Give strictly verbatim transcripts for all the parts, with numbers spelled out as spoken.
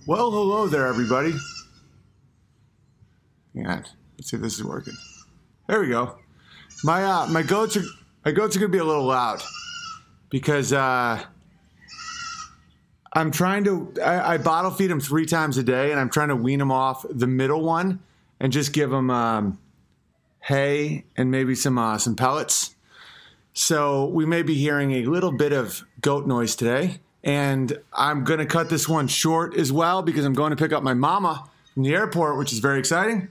Well, hello there, everybody. Hang on. Let's see if this is working. There we go. My uh, my goats are my goats are gonna be a little loud because uh, I'm trying to I, I bottle feed them three times a day, and I'm trying to wean them off the middle one and just give them um, hay and maybe some uh, some pellets. So we may be hearing a little bit of goat noise today. And I'm going to cut this one short as well because I'm going to pick up my mama from the airport, which is very exciting.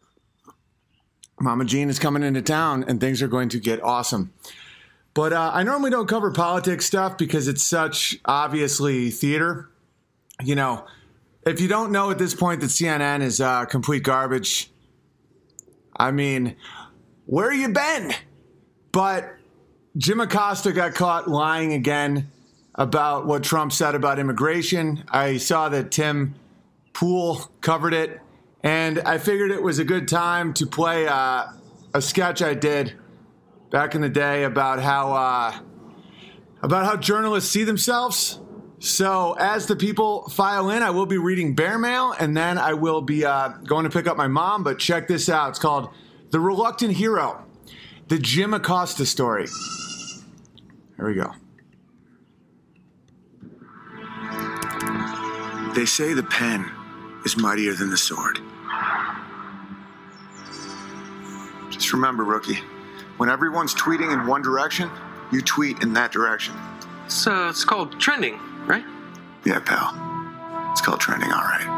Mama Jean is coming into town and things are going to get awesome. But uh, I normally don't cover politics stuff because it's such obviously theater. You know, if you don't know at this point that C N N is uh, complete garbage, I mean, where you been? But Jim Acosta got caught lying again about what Trump said about immigration. I saw that Tim Pool covered it, and I figured it was a good time to play uh, a sketch I did back in the day about how uh, about how journalists see themselves. So as the people file in, I will be reading Bear Mail, and then I will be uh, going to pick up my mom. But check this out. It's called The Reluctant Hero, the Jim Acosta story. Here we go. They say the pen is mightier than the sword. Just remember, rookie, when everyone's tweeting in one direction, you tweet in that direction. So it's called trending, right? Yeah, pal. It's called trending, all right.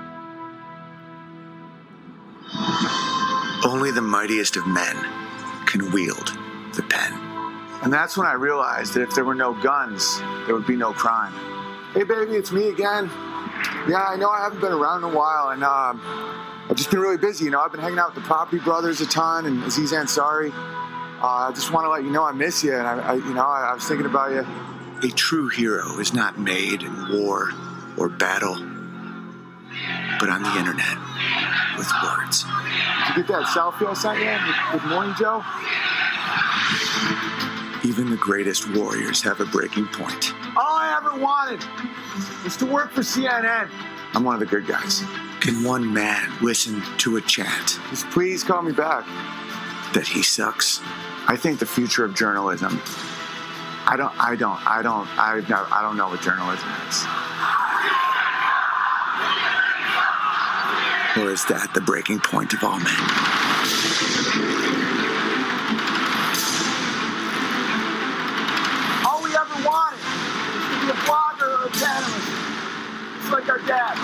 Only the mightiest of men can wield the pen. And that's when I realized that if there were no guns, there would be no crime. Hey, baby, it's me again. Yeah, I know I haven't been around in a while, and um, I've just been really busy. You know, I've been hanging out with the Property Brothers a ton, and Aziz Ansari. Uh, I just want to let you know I miss you, and I, I you know, I, I was thinking about you. A true hero is not made in war or battle, but on the internet with words. Did you get that selfie I sent you with, with Morning Joe? Even the greatest warriors have a breaking point. All I ever wanted was to work for C N N. I'm one of the good guys. Can one man listen to a chant? Just please call me back. That he sucks. I think the future of journalism. I don't. I don't. I don't. I don't. I don't know what journalism is. Or is that the breaking point of all men? Wanted to be a blogger or a journalist. It's like our dad.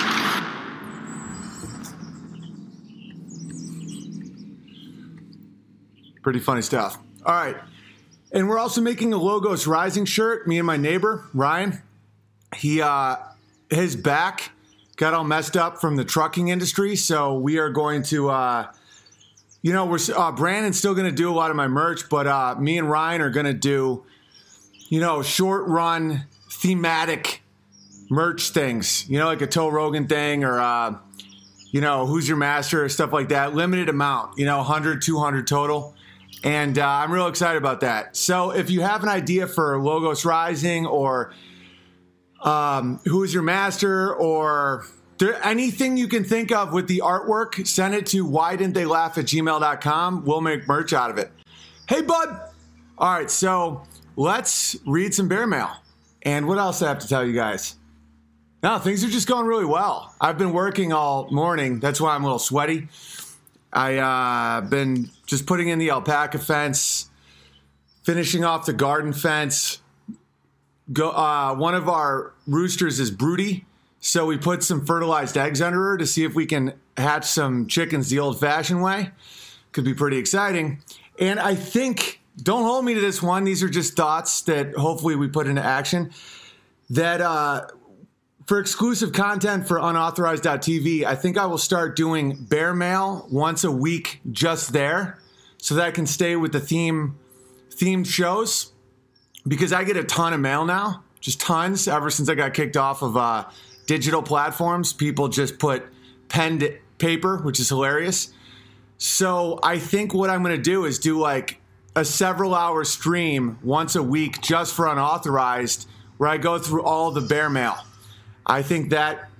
Pretty funny stuff. All right. And we're also making a Logos Rising shirt. Me and my neighbor, Ryan. He, uh, his back got all messed up from the trucking industry. So we are going to, uh, you know, we're, uh, Brandon's still going to do a lot of my merch, but uh, me and Ryan are going to do, you know, short run thematic merch things, you know, like a Toe Rogan thing or, uh, you know, Who's Your Master or stuff like that. Limited amount, you know, one hundred, two hundred total. And uh, I'm real excited about that. So if you have an idea for Logos Rising or um, Who's Your Master or there, anything you can think of with the artwork, send it to why didn't they laugh at gmail dot com. We'll make merch out of it. Hey, bud. All right, so let's read some bear mail. And what else I have to tell you guys? No, things are just going really well. I've been working all morning. That's why I'm a little sweaty. I've uh, been just putting in the alpaca fence, finishing off the garden fence. Go. Uh, one of our roosters is broody, so we put some fertilized eggs under her to see if we can hatch some chickens the old-fashioned way. Could be pretty exciting. And I think... Don't hold me to this one. These are just thoughts that hopefully we put into action. That uh, for exclusive content for unauthorized dot t v, I think I will start doing bear mail once a week just there so that I can stay with the theme themed shows because I get a ton of mail now, just tons ever since I got kicked off of uh, digital platforms. People just put pen to paper, which is hilarious. So I think what I'm going to do is do like a several hour stream once a week just for unauthorized where I go through all the bear mail. I think that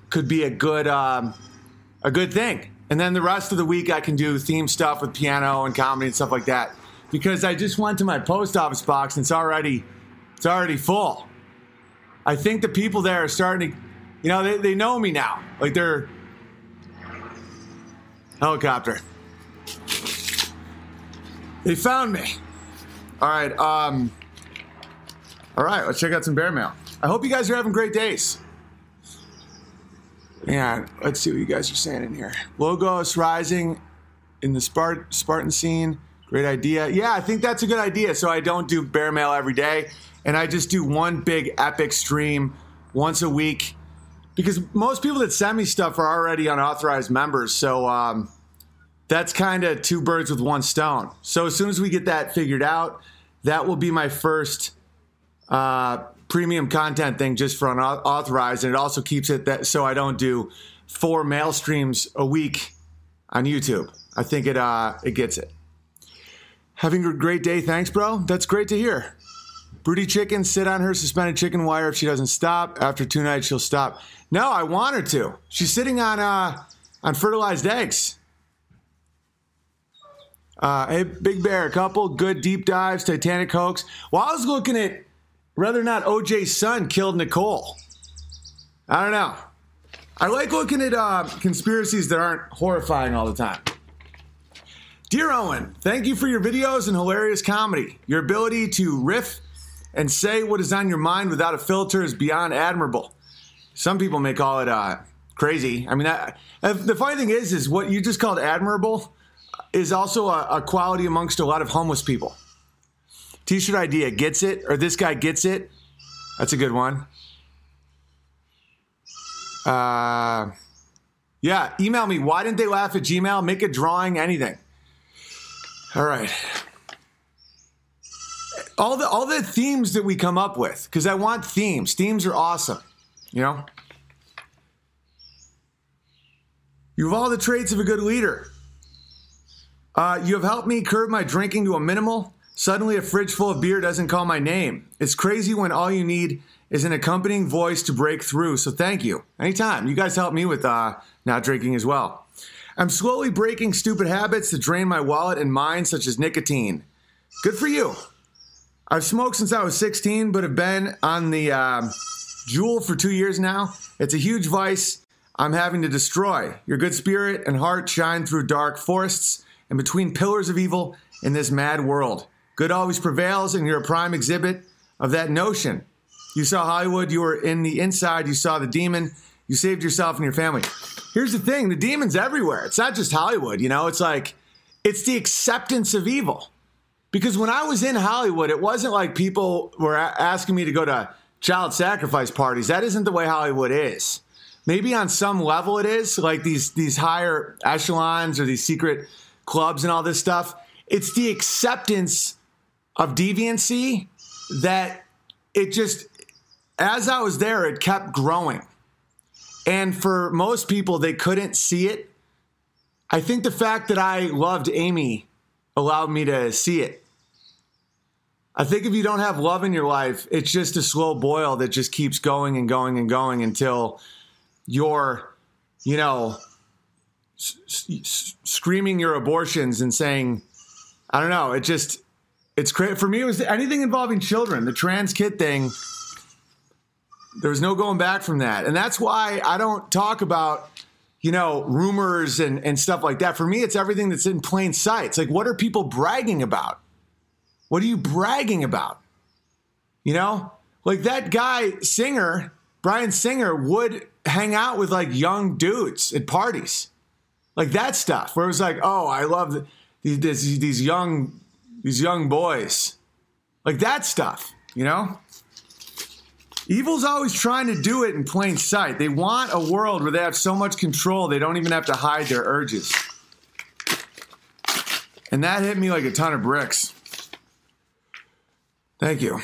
could be a good um, a good thing. And then the rest of the week I can do theme stuff with piano and comedy and stuff like that. Because I just went to my post office box and it's already it's already full. I think the people there are starting to, you know, they, they know me now. Like they're helicopter. They found me. All right. Um, all right. Let's check out some bear mail. I hope you guys are having great days. Yeah. Let's see what you guys are saying in here. Logos rising in the Spart- Spartan scene. Great idea. Yeah, I think that's a good idea. So I don't do bear mail every day. And I just do one big epic stream once a week. Because most people that send me stuff are already unauthorized members. So um, that's kind of two birds with one stone. So as soon as we get that figured out, that will be my first uh, premium content thing just for unauthorized. And it also keeps it that so I don't do four mail streams a week on YouTube. I think it uh, it gets it. Having a great day. Thanks, bro. That's great to hear. Broody chicken, sit on her suspended chicken wire. If she doesn't stop, after two nights, she'll stop. No, I want her to. She's sitting on uh, on fertilized eggs. Uh, hey, Big Bear, a couple good deep dives, Titanic hoax. Well, I was looking at whether or not O J's son killed Nicole. I don't know. I like looking at uh, conspiracies that aren't horrifying all the time. Dear Owen, thank you for your videos and hilarious comedy. Your ability to riff and say what is on your mind without a filter is beyond admirable. Some people may call it uh, crazy. I mean, I, the funny thing is, is what you just called admirable is also a, a quality amongst a lot of homeless people. T-shirt idea, gets it, or this guy gets it. That's a good one. Uh, yeah, email me. Why didn't they laugh at Gmail? Make a drawing, anything. All right. All the all the themes that we come up with, because I want themes. Themes are awesome, you know? You have all the traits of a good leader. Uh, you have helped me curb my drinking to a minimal. Suddenly a fridge full of beer doesn't call my name. It's crazy when all you need is an accompanying voice to break through, so thank you. Anytime. You guys help me with uh, not drinking as well. I'm slowly breaking stupid habits that drain my wallet and mind, such as nicotine. Good for you. I've smoked since I was sixteen, but have been on the uh, Juul for two years now. It's a huge vice I'm having to destroy. Your good spirit and heart shine through dark forests and between pillars of evil in this mad world. Good always prevails, and you're a prime exhibit of that notion. You saw Hollywood, you were in the inside, you saw the demon, you saved yourself and your family. Here's the thing, the demon's everywhere. It's not just Hollywood, you know? It's like, it's the acceptance of evil. Because when I was in Hollywood, it wasn't like people were a- asking me to go to child sacrifice parties. That isn't the way Hollywood is. Maybe on some level it is, like these, these higher echelons or these secret clubs and all this stuff. It's the acceptance of deviancy that it just, as I was there, it kept growing. And for most people, they couldn't see it. I think the fact that I loved Amy allowed me to see it. I think if you don't have love in your life, it's just a slow boil that just keeps going and going and going until you're, you know, s- s- screaming your abortions and saying, I don't know, it just, it's crazy. For me, it was anything involving children. The trans kid thing, there was no going back from that. And that's why I don't talk about, you know, rumors and, and stuff like that. For me, it's everything that's in plain sight. It's like, what are people bragging about? What are you bragging about? You know, like that guy, Singer, Brian Singer, would hang out with like young dudes at parties. Like that stuff where it was like, oh, I love the, these, these young, these young boys. Like that stuff, you know? Evil's always trying to do it in plain sight. They want a world where they have so much control they don't even have to hide their urges. And that hit me like a ton of bricks. Thank you.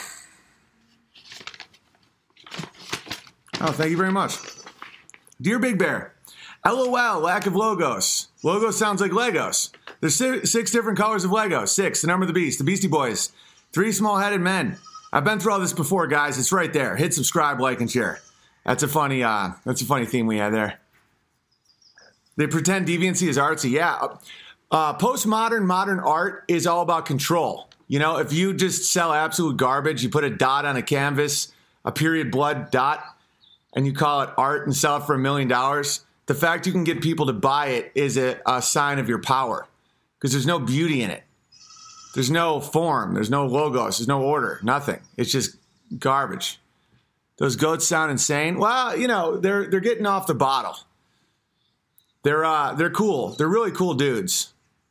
Oh, thank you very much. Dear Big Bear, LOL, lack of logos. Logos sounds like Legos. There's six different colors of Legos. Six, the number of the beast, the Beastie Boys. Three small-headed men. I've been through all this before, guys. It's right there. Hit subscribe, like, and share. That's a funny, uh, that's a funny theme we had there. They pretend deviancy is artsy. Yeah. Uh, postmodern, modern art is all about control. You know, if you just sell absolute garbage, you put a dot on a canvas, a period blood dot, and you call it art and sell it for a million dollars, the fact you can get people to buy it is a, a sign of your power, because there's no beauty in it. There's no form. There's no logos. There's no order. Nothing. It's just garbage. Those goats sound insane. Well, you know, they're they're getting off the bottle. They're uh, they're cool. They're really cool dudes.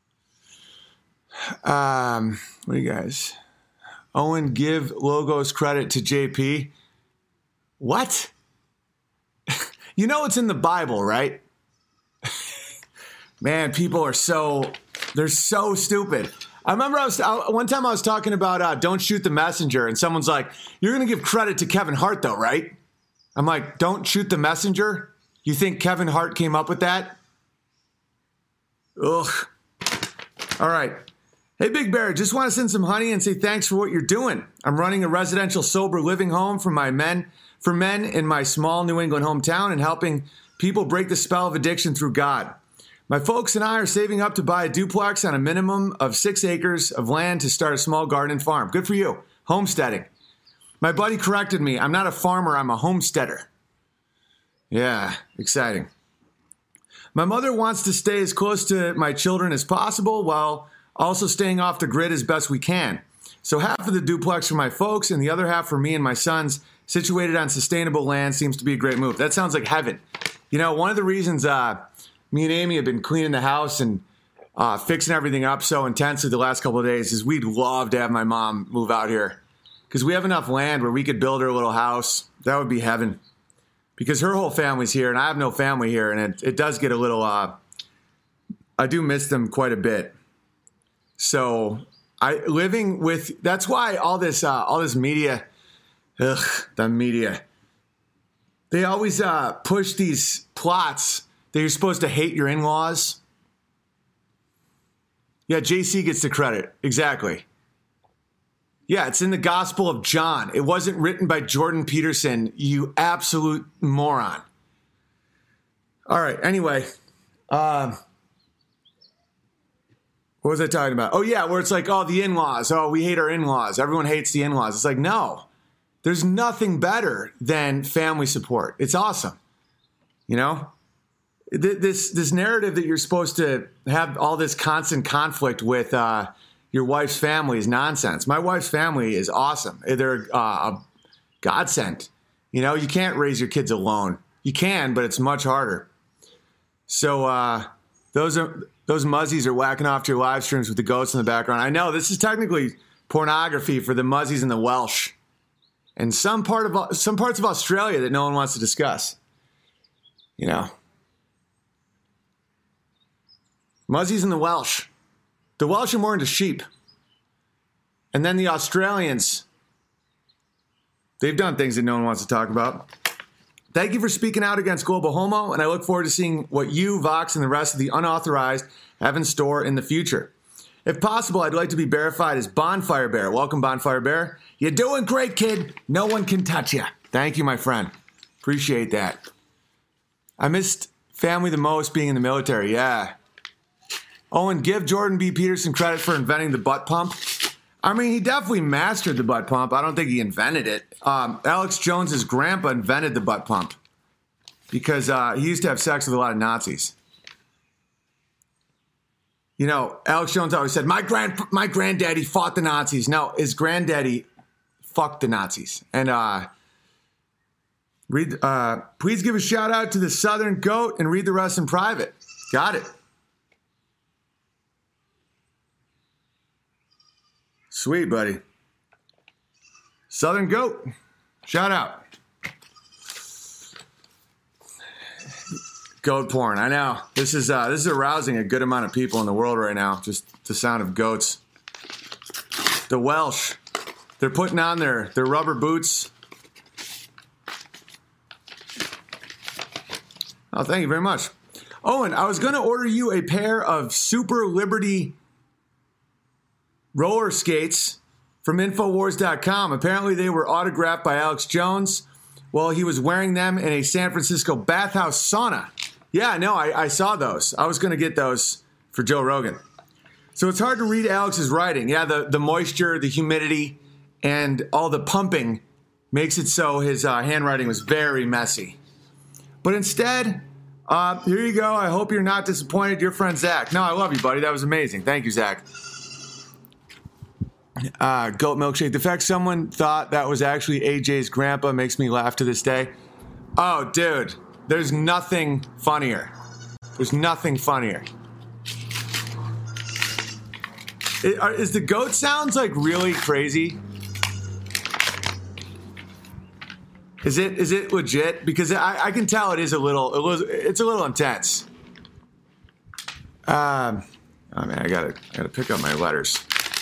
Um, what do you guys? Owen, give logos credit to J P. What? You know it's in the Bible, right? Man, people are so, they're so stupid. I remember I was, I, one time I was talking about uh, don't shoot the messenger, and someone's like, you're going to give credit to Kevin Hart though, right? I'm like, don't shoot the messenger? You think Kevin Hart came up with that? Ugh. All right. Hey, Big Bear, just want to send some honey and say thanks for what you're doing. I'm running a residential sober living home for my men, for men in my small New England hometown, and helping people break the spell of addiction through God. My folks and I are saving up to buy a duplex on a minimum of six acres of land to start a small garden and farm. Good for you. Homesteading. My buddy corrected me. I'm not a farmer. I'm a homesteader. Yeah, exciting. My mother wants to stay as close to my children as possible while also staying off the grid as best we can. So half of the duplex for my folks and the other half for me and my sons, situated on sustainable land, seems to be a great move. That sounds like heaven. You know, one of the reasons uh, me and Amy have been cleaning the house and uh, fixing everything up so intensely the last couple of days is we'd love to have my mom move out here, because we have enough land where we could build her a little house. That would be heaven, because her whole family's here and I have no family here, and it, it does get a little, uh, I do miss them quite a bit. So I living with, that's why all this, uh, all this media, ugh, the media, they always uh, push these plots that you're supposed to hate your in-laws. Yeah, J C gets the credit. Exactly. Yeah, it's in the Gospel of John. It wasn't written by Jordan Peterson, you absolute moron. All right, anyway. Um, what was I talking about? Oh, yeah, where it's like, oh, the in-laws. Oh, we hate our in-laws. Everyone hates the in-laws. It's like, no. There's nothing better than family support. It's awesome. You know? This this narrative that you're supposed to have all this constant conflict with uh, your wife's family is nonsense. My wife's family is awesome. They're uh, a godsend. You know, you can't raise your kids alone. You can, but it's much harder. So uh, those are those muzzies are whacking off to your live streams with the ghosts in the background. I know this is technically pornography for the muzzies and the Welsh, and some part of some parts of Australia that no one wants to discuss. You know. Muzzies and the Welsh. The Welsh are more into sheep. And then the Australians, they've done things that no one wants to talk about. Thank you for speaking out against global homo, and I look forward to seeing what you, Vox, and the rest of the unauthorized have in store in the future. If possible, I'd like to be verified as Bonfire Bear. Welcome, Bonfire Bear. You're doing great, kid. No one can touch you. Thank you, my friend. Appreciate that. I missed family the most being in the military. Yeah. Owen, give Jordan B. Peterson credit for inventing the butt pump. I mean, he definitely mastered the butt pump. I don't think he invented it. Um, Alex Jones's grandpa invented the butt pump because uh, he used to have sex with a lot of Nazis. You know, Alex Jones always said, my grand, my granddaddy fought the Nazis. No, his granddaddy fucked the Nazis. And uh, read. Uh, please give a shout out to the Southern Goat and read the rest in private. Got it. Sweet, buddy. Southern Goat. Shout out. Goat porn. I know. This is uh, this is arousing a good amount of people in the world right now. Just the sound of goats. The Welsh. They're putting on their, their rubber boots. Oh, thank you very much. Owen, I was going to order you a pair of Super Liberty roller skates from Infowars dot com. Apparently they were autographed by Alex Jones. Well, he was wearing them in a San Francisco bathhouse sauna. Yeah, no, I, I saw those. I was going to get those for Joe Rogan. So it's hard to read Alex's writing. Yeah, the, the moisture, the humidity, and all the pumping makes it so his uh, handwriting was very messy. But instead, uh, here you go. I hope you're not disappointed. Your friend Zach. No, I love you, buddy. That was amazing. Thank you, Zach. Uh, goat milkshake. The fact someone thought that was actually A J's grandpa makes me laugh to this day. Oh, dude, there's nothing funnier. There's nothing funnier. It, are, is the goat sounds like really crazy? Is it is it legit? Because I, I can tell it is a little, it was, it's a little intense. Um, oh man, I gotta I gotta pick up my letters.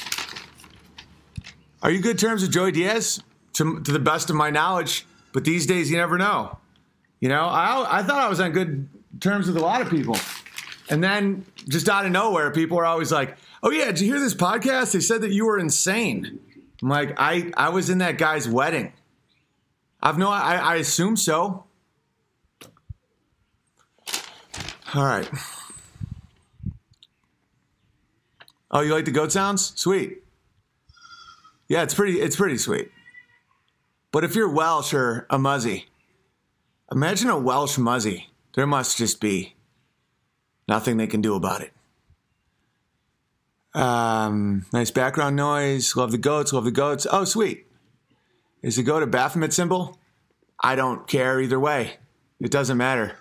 Are you good terms with Joey Diaz? To, to the best of my knowledge, but these days you never know. You know, I I thought I was on good terms with a lot of people, and then just out of nowhere, people are always like, "Oh yeah, did you hear this podcast? They said that you were insane." I'm like, I I was in that guy's wedding. I've no, I I assume so. All right. Oh, you like the goat sounds? Sweet. Yeah, it's pretty it's pretty sweet. But if you're Welsh or a Muzzy, imagine a Welsh Muzzy. There must just be nothing they can do about it. Um, nice background noise. Love the goats, love the goats. Oh, sweet. Is the goat a Baphomet symbol? I don't care either way. It doesn't matter.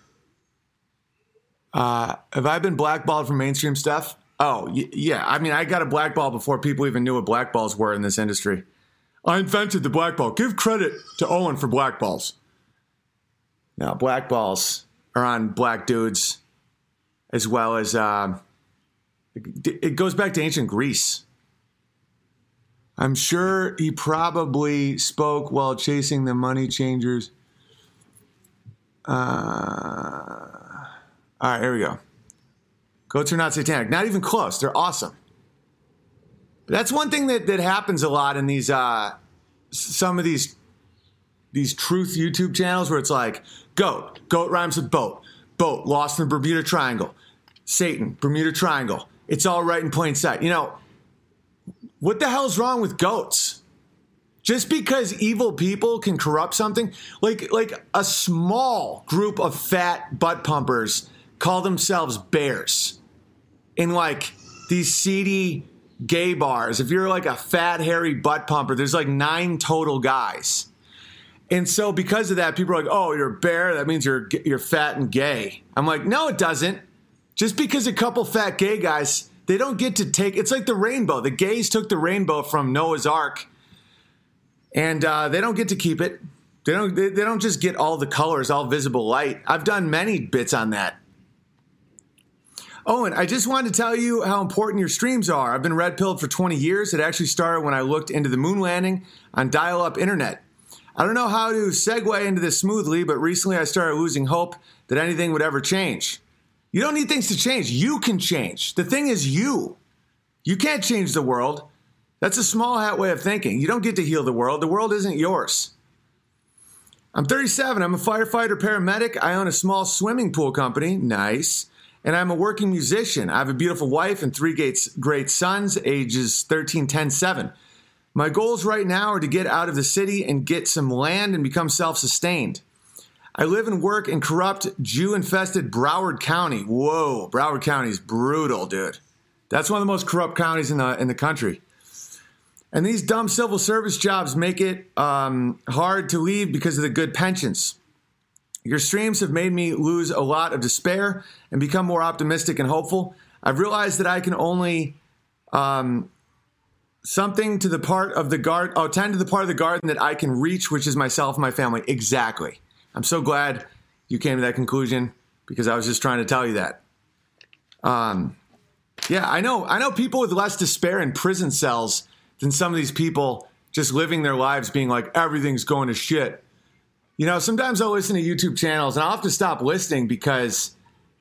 Uh, have I been blackballed from mainstream stuff? Oh, y- yeah. I mean, I got a blackball before people even knew what blackballs were in this industry. I invented the blackball. Give credit to Owen for blackballs. Now, blackballs are on black dudes as well as, uh, it, it goes back to ancient Greece. I'm sure he probably spoke while chasing the money changers. Uh, all right, here we go. Goats are not satanic. Not even close. They're awesome. But that's one thing that, that happens a lot in these uh, some of these these truth YouTube channels where it's like goat, goat rhymes with boat, boat lost in the Bermuda Triangle, Satan, Bermuda Triangle. It's all right in plain sight. You know, what the hell's wrong with goats? Just because evil people can corrupt something, like like a small group of fat butt pumpers call themselves bears in like these seedy gay bars. If you're like a fat, hairy butt pumper, there's like nine total guys. And so because of that, people are like, oh, you're a bear. That means you're you're fat and gay. I'm like, no, it doesn't. Just because a couple fat gay guys, they don't get to take, it's like the rainbow. The gays took the rainbow from Noah's Ark and uh, they don't get to keep it. They don't, they, they don't just get all the colors, all visible light. I've done many bits on that. Oh, and I just wanted to tell you how important your streams are. I've been red-pilled for twenty years. It actually started when I looked into the moon landing on dial-up internet. I don't know how to segue into this smoothly, but recently I started losing hope that anything would ever change. You don't need things to change. You can change. The thing is you. You can't change the world. That's a small hat way of thinking. You don't get to heal the world. The world isn't yours. I'm thirty-seven. I'm a firefighter paramedic. I own a small swimming pool company. Nice. And I'm a working musician. I have a beautiful wife and three great, great sons, ages thirteen, ten, seven. My goals right now are to get out of the city and get some land and become self-sustained. I live and work in corrupt, Jew-infested Broward County. Whoa, Broward County is brutal, dude. That's one of the most corrupt counties in the in the country. And these dumb civil service jobs make it um, hard to leave because of the good pensions. Your streams have made me lose a lot of despair and become more optimistic and hopeful. I've realized that I can only um, something to the part of the garden, oh, tend to the part of the garden that I can reach, which is myself and my family. Exactly. I'm so glad you came to that conclusion because I was just trying to tell you that. Um, yeah, I know. I know people with less despair in prison cells than some of these people just living their lives being like, everything's going to shit. You know, sometimes I'll listen to YouTube channels and I'll have to stop listening because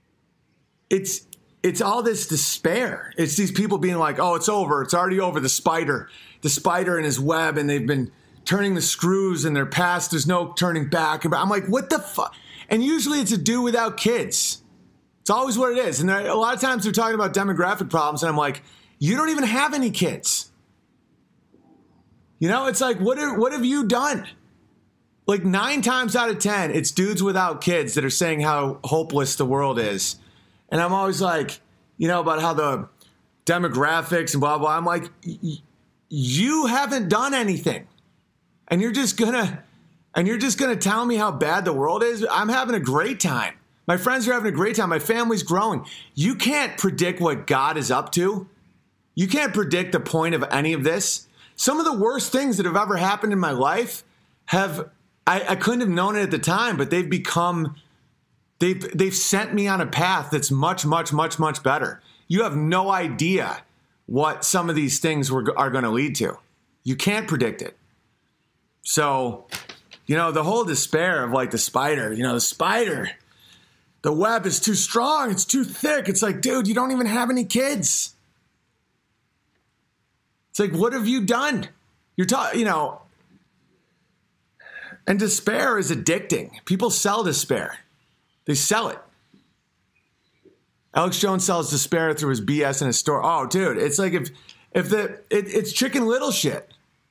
it's it's all this despair. It's these people being like, oh, it's over. It's already over. The spider, the spider in his web, and they've been turning the screws and they're past, there's no turning back. I'm like, what the fuck? And usually it's a dude without kids. It's always what it is. And a lot of times they're talking about demographic problems, and I'm like, you don't even have any kids. You know, it's like, what are, what have you done? Like nine times out of ten, it's dudes without kids that are saying how hopeless the world is. And I'm always like, you know, about how the demographics and blah, blah. I'm like, you haven't done anything. And you're just gonna, and you're just gonna tell me how bad the world is? I'm having a great time. My friends are having a great time. My family's growing. You can't predict what God is up to. You can't predict the point of any of this. Some of the worst things that have ever happened in my life have, I, I couldn't have known it at the time, but they've become, they've, they've sent me on a path that's much, much, much, much better. You have no idea what some of these things were, are going to lead to. You can't predict it. So, you know, the whole despair of like the spider, you know, the spider, the web is too strong. It's too thick. It's like, dude, you don't even have any kids. It's like, what have you done? You're talking, you know, and despair is addicting. People sell despair. They sell it. Alex Jones sells despair through his B S in his store. Oh, dude, it's like if if the it, it's Chicken Little shit.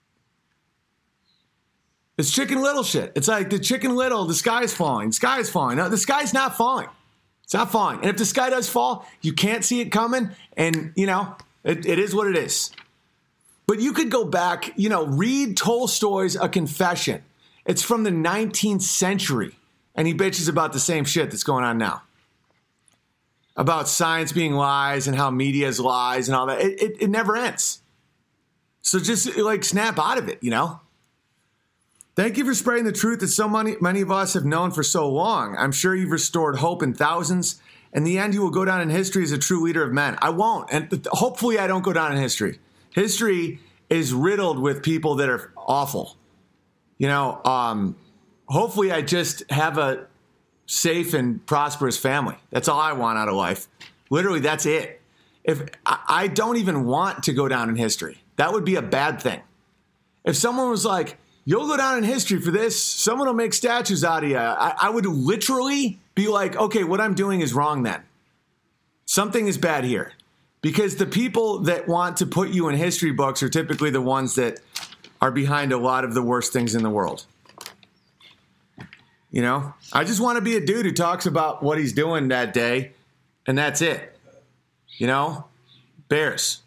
It's Chicken Little shit. It's like the Chicken Little, the sky's falling. The sky's falling. No, the sky's not falling. It's not falling. And if the sky does fall, you can't see it coming. And, you know, it, it is what it is. But you could go back, you know, read Tolstoy's A Confession. It's from the nineteenth century. And he bitches about the same shit that's going on now. About science being lies and how media is lies and all that. It, it, it never ends. So just like snap out of it, you know? Thank you for spreading the truth that so many, many of us have known for so long. I'm sure you've restored hope in thousands. In the end, you will go down in history as a true leader of men. I won't. And hopefully I don't go down in history. History is riddled with people that are awful. You know, um, hopefully I just have a safe and prosperous family. That's all I want out of life. Literally, that's it. If I, I don't even want to go down in history, that would be a bad thing. If someone was like, you'll go down in history for this, someone will make statues out of you, I, I would literally be like, okay, what I'm doing is wrong then. Something is bad here. Because the people that want to put you in history books are typically the ones that are behind a lot of the worst things in the world. You know, I just want to be a dude who talks about what he's doing that day, and that's it. You know, Bears.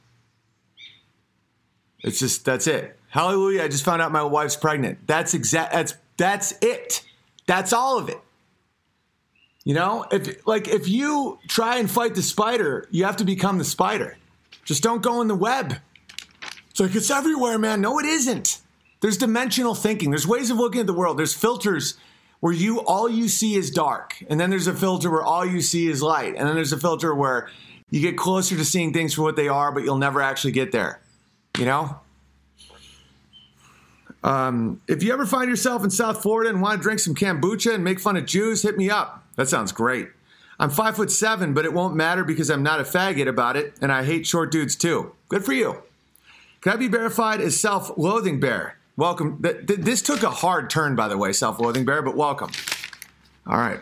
It's just, that's it. Hallelujah, I just found out my wife's pregnant. That's exact, that's, that's it. That's all of it. You know, if like if you try and fight the spider, you have to become the spider. Just don't go in the web. It's like, it's everywhere, man. No, it isn't. There's dimensional thinking. There's ways of looking at the world. There's filters where you all you see is dark. And then there's a filter where all you see is light. And then there's a filter where you get closer to seeing things for what they are, but you'll never actually get there. You know? Um, if you ever find yourself in South Florida and want to drink some kombucha and make fun of Jews, hit me up. That sounds great. I'm five foot seven, but it won't matter because I'm not a faggot about it, and I hate short dudes too. Good for you. Can I be verified as Self-Loathing Bear? Welcome. Th- th- this took a hard turn, by the way, Self-Loathing Bear, but welcome. All right.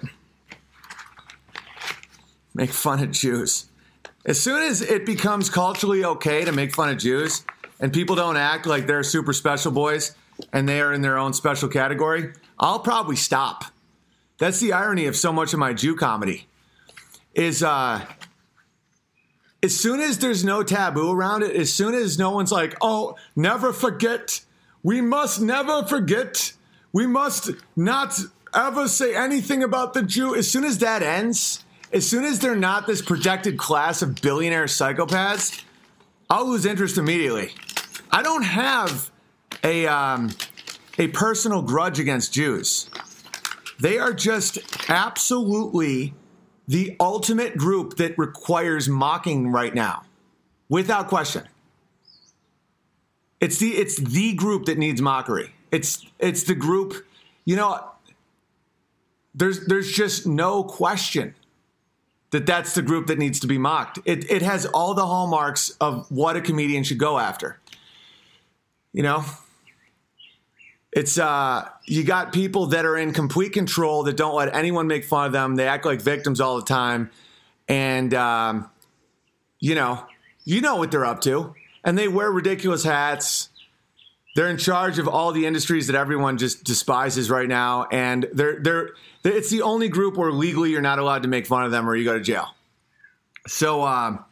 Make fun of Jews. As soon as it becomes culturally okay to make fun of Jews, and people don't act like they're super special boys, and they are in their own special category, I'll probably stop. That's the irony of so much of my Jew comedy. Is uh, as soon as there's no taboo around it, as soon as no one's like, oh, never forget, we must never forget, we must not ever say anything about the Jew. As soon as that ends, as soon as they're not this projected class of billionaire psychopaths, I'll lose interest immediately. I don't have a um, a personal grudge against Jews. They are just absolutely the ultimate group that requires mocking right now, without question. It's the it's the group that needs mockery. It's it's the group, you know. There's there's just no question that that's the group that needs to be mocked. It it has all the hallmarks of what a comedian should go after. You know, It's uh, you got people that are in complete control that don't let anyone make fun of them. They act like victims all the time, and um, you know, you know what they're up to, and they wear ridiculous hats. They're in charge of all the industries that everyone just despises right now, and they're they're, they're it's the only group where legally you're not allowed to make fun of them or you go to jail. So um,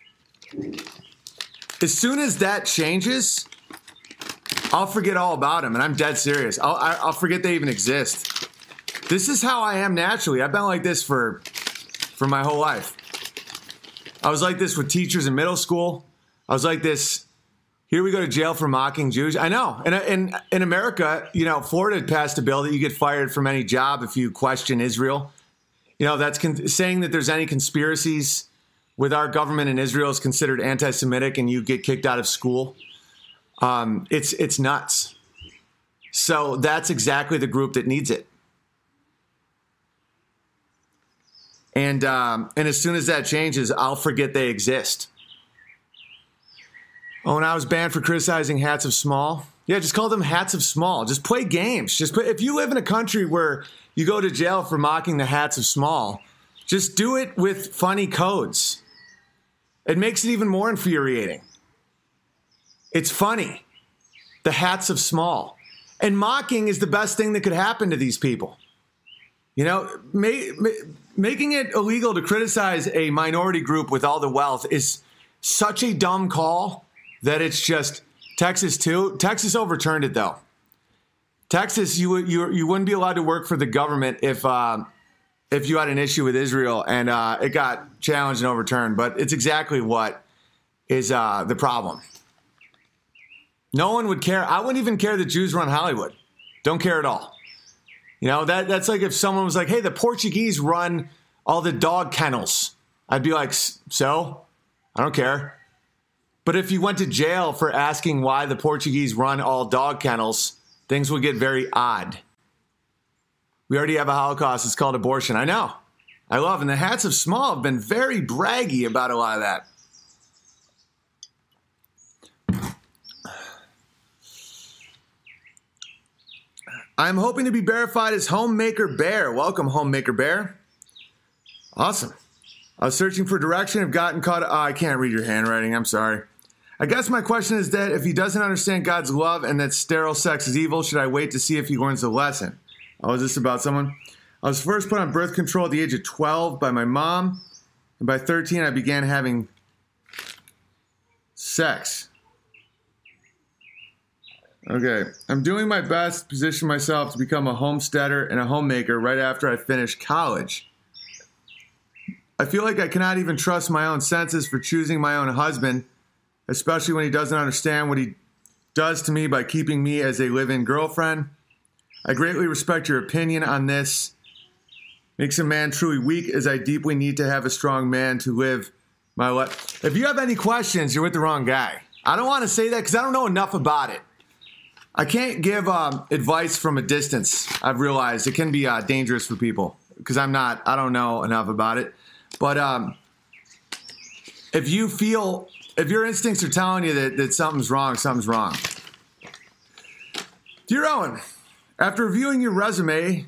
as soon as that changes, I'll forget all about them, and I'm dead serious. I'll, I'll forget they even exist. This is how I am naturally. I've been like this for for my whole life. I was like this with teachers in middle school. I was like this. Here we go to jail for mocking Jews. I know. In, in, in America, you know, Florida passed a bill that you get fired from any job if you question Israel. You know, that's con- saying that there's any conspiracies with our government in Israel is considered anti-Semitic and you get kicked out of school. Um, it's it's nuts. So that's exactly the group that needs it. And um, and as soon as that changes, I'll forget they exist. Oh, and I was banned for criticizing Hats of Small. Yeah, just call them Hats of Small. Just play games. Just play, if you live in a country where you go to jail for mocking the Hats of Small, just do it with funny codes. It makes it even more infuriating. It's funny. The Hats of Small. And mocking is the best thing that could happen to these people. You know, ma- ma- making it illegal to criticize a minority group with all the wealth is such a dumb call that it's just Texas too. Texas overturned it though. Texas, you you you wouldn't be allowed to work for the government if uh, if you had an issue with Israel, and uh, it got challenged and overturned. But it's exactly what is uh, the problem. No one would care. I wouldn't even care that Jews run Hollywood. Don't care at all. You know, that that's like if someone was like, hey, the Portuguese run all the dog kennels. I'd be like, so? I don't care. But if you went to jail for asking why the Portuguese run all dog kennels, things would get very odd. We already have a Holocaust. It's called abortion. I know. I love. And the Hats of Small have been very braggy about a lot of that. I'm hoping to be verified as Homemaker Bear. Welcome, Homemaker Bear. Awesome. I was searching for direction. I've gotten caught. Oh, I can't read your handwriting. I'm sorry. I guess my question is that if he doesn't understand God's love and that sterile sex is evil, should I wait to see if he learns the lesson? Oh, is this about someone? I was first put on birth control at the age of twelve by my mom. And by thirteen, I began having sex. Okay, I'm doing my best to position myself to become a homesteader and a homemaker right after I finish college. I feel like I cannot even trust my own senses for choosing my own husband, especially when he doesn't understand what he does to me by keeping me as a live-in girlfriend. I greatly respect your opinion on this. Makes a man truly weak, as I deeply need to have a strong man to live my life. If you have any questions, you're with the wrong guy. I don't want to say that because I don't know enough about it. I can't give um, advice from a distance. I've realized it can be uh, dangerous for people because I'm not, I don't know enough about it. But um, if you feel, if your instincts are telling you that, that something's wrong, something's wrong. Dear Owen, after reviewing your resume,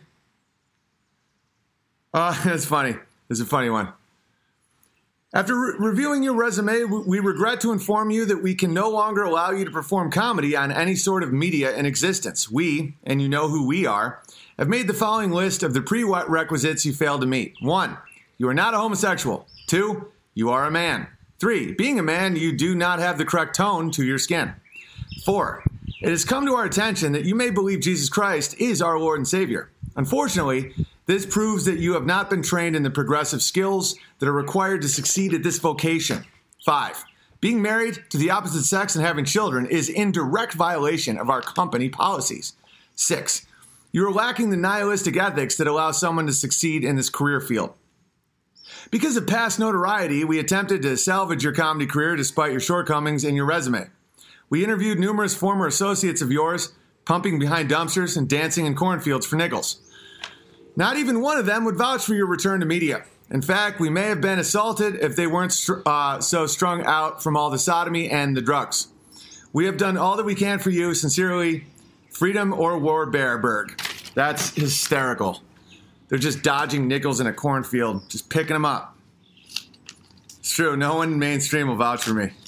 uh, that's funny. It's a funny one. After re- reviewing your resume, we regret to inform you that we can no longer allow you to perform comedy on any sort of media in existence. We, and you know who we are, have made the following list of the prerequisites you failed to meet. One, you are not a homosexual. Two, you are a man. Three, being a man, you do not have the correct tone to your skin. Four, it has come to our attention that you may believe Jesus Christ is our Lord and Savior. Unfortunately, this proves that you have not been trained in the progressive skills that are required to succeed at this vocation. Five, being married to the opposite sex and having children is in direct violation of our company policies. Six, you are lacking the nihilistic ethics that allow someone to succeed in this career field. Because of past notoriety, we attempted to salvage your comedy career despite your shortcomings in your resume. We interviewed numerous former associates of yours, pumping behind dumpsters and dancing in cornfields for nickels. Not even one of them would vouch for your return to media. In fact, we may have been assaulted if they weren't uh, so strung out from all the sodomy and the drugs. We have done all that we can for you. Sincerely, Freedom or Warburg. That's hysterical. They're just dodging nickels in a cornfield, just picking them up. It's true. No one mainstream will vouch for me.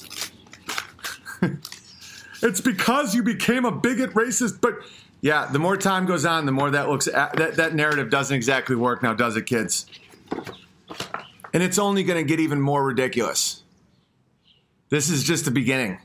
It's because you became a bigot, racist, but yeah, the more time goes on, the more that looks at, that that narrative doesn't exactly work now, does it, kids? And it's only going to get even more ridiculous. This is just the beginning.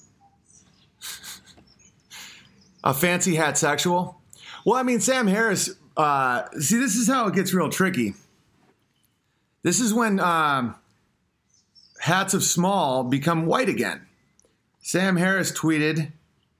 A fancy hat sexual? Well, I mean, Sam Harris, uh, see, this is how it gets real tricky. This is when um, hats of small become white again. Sam Harris tweeted,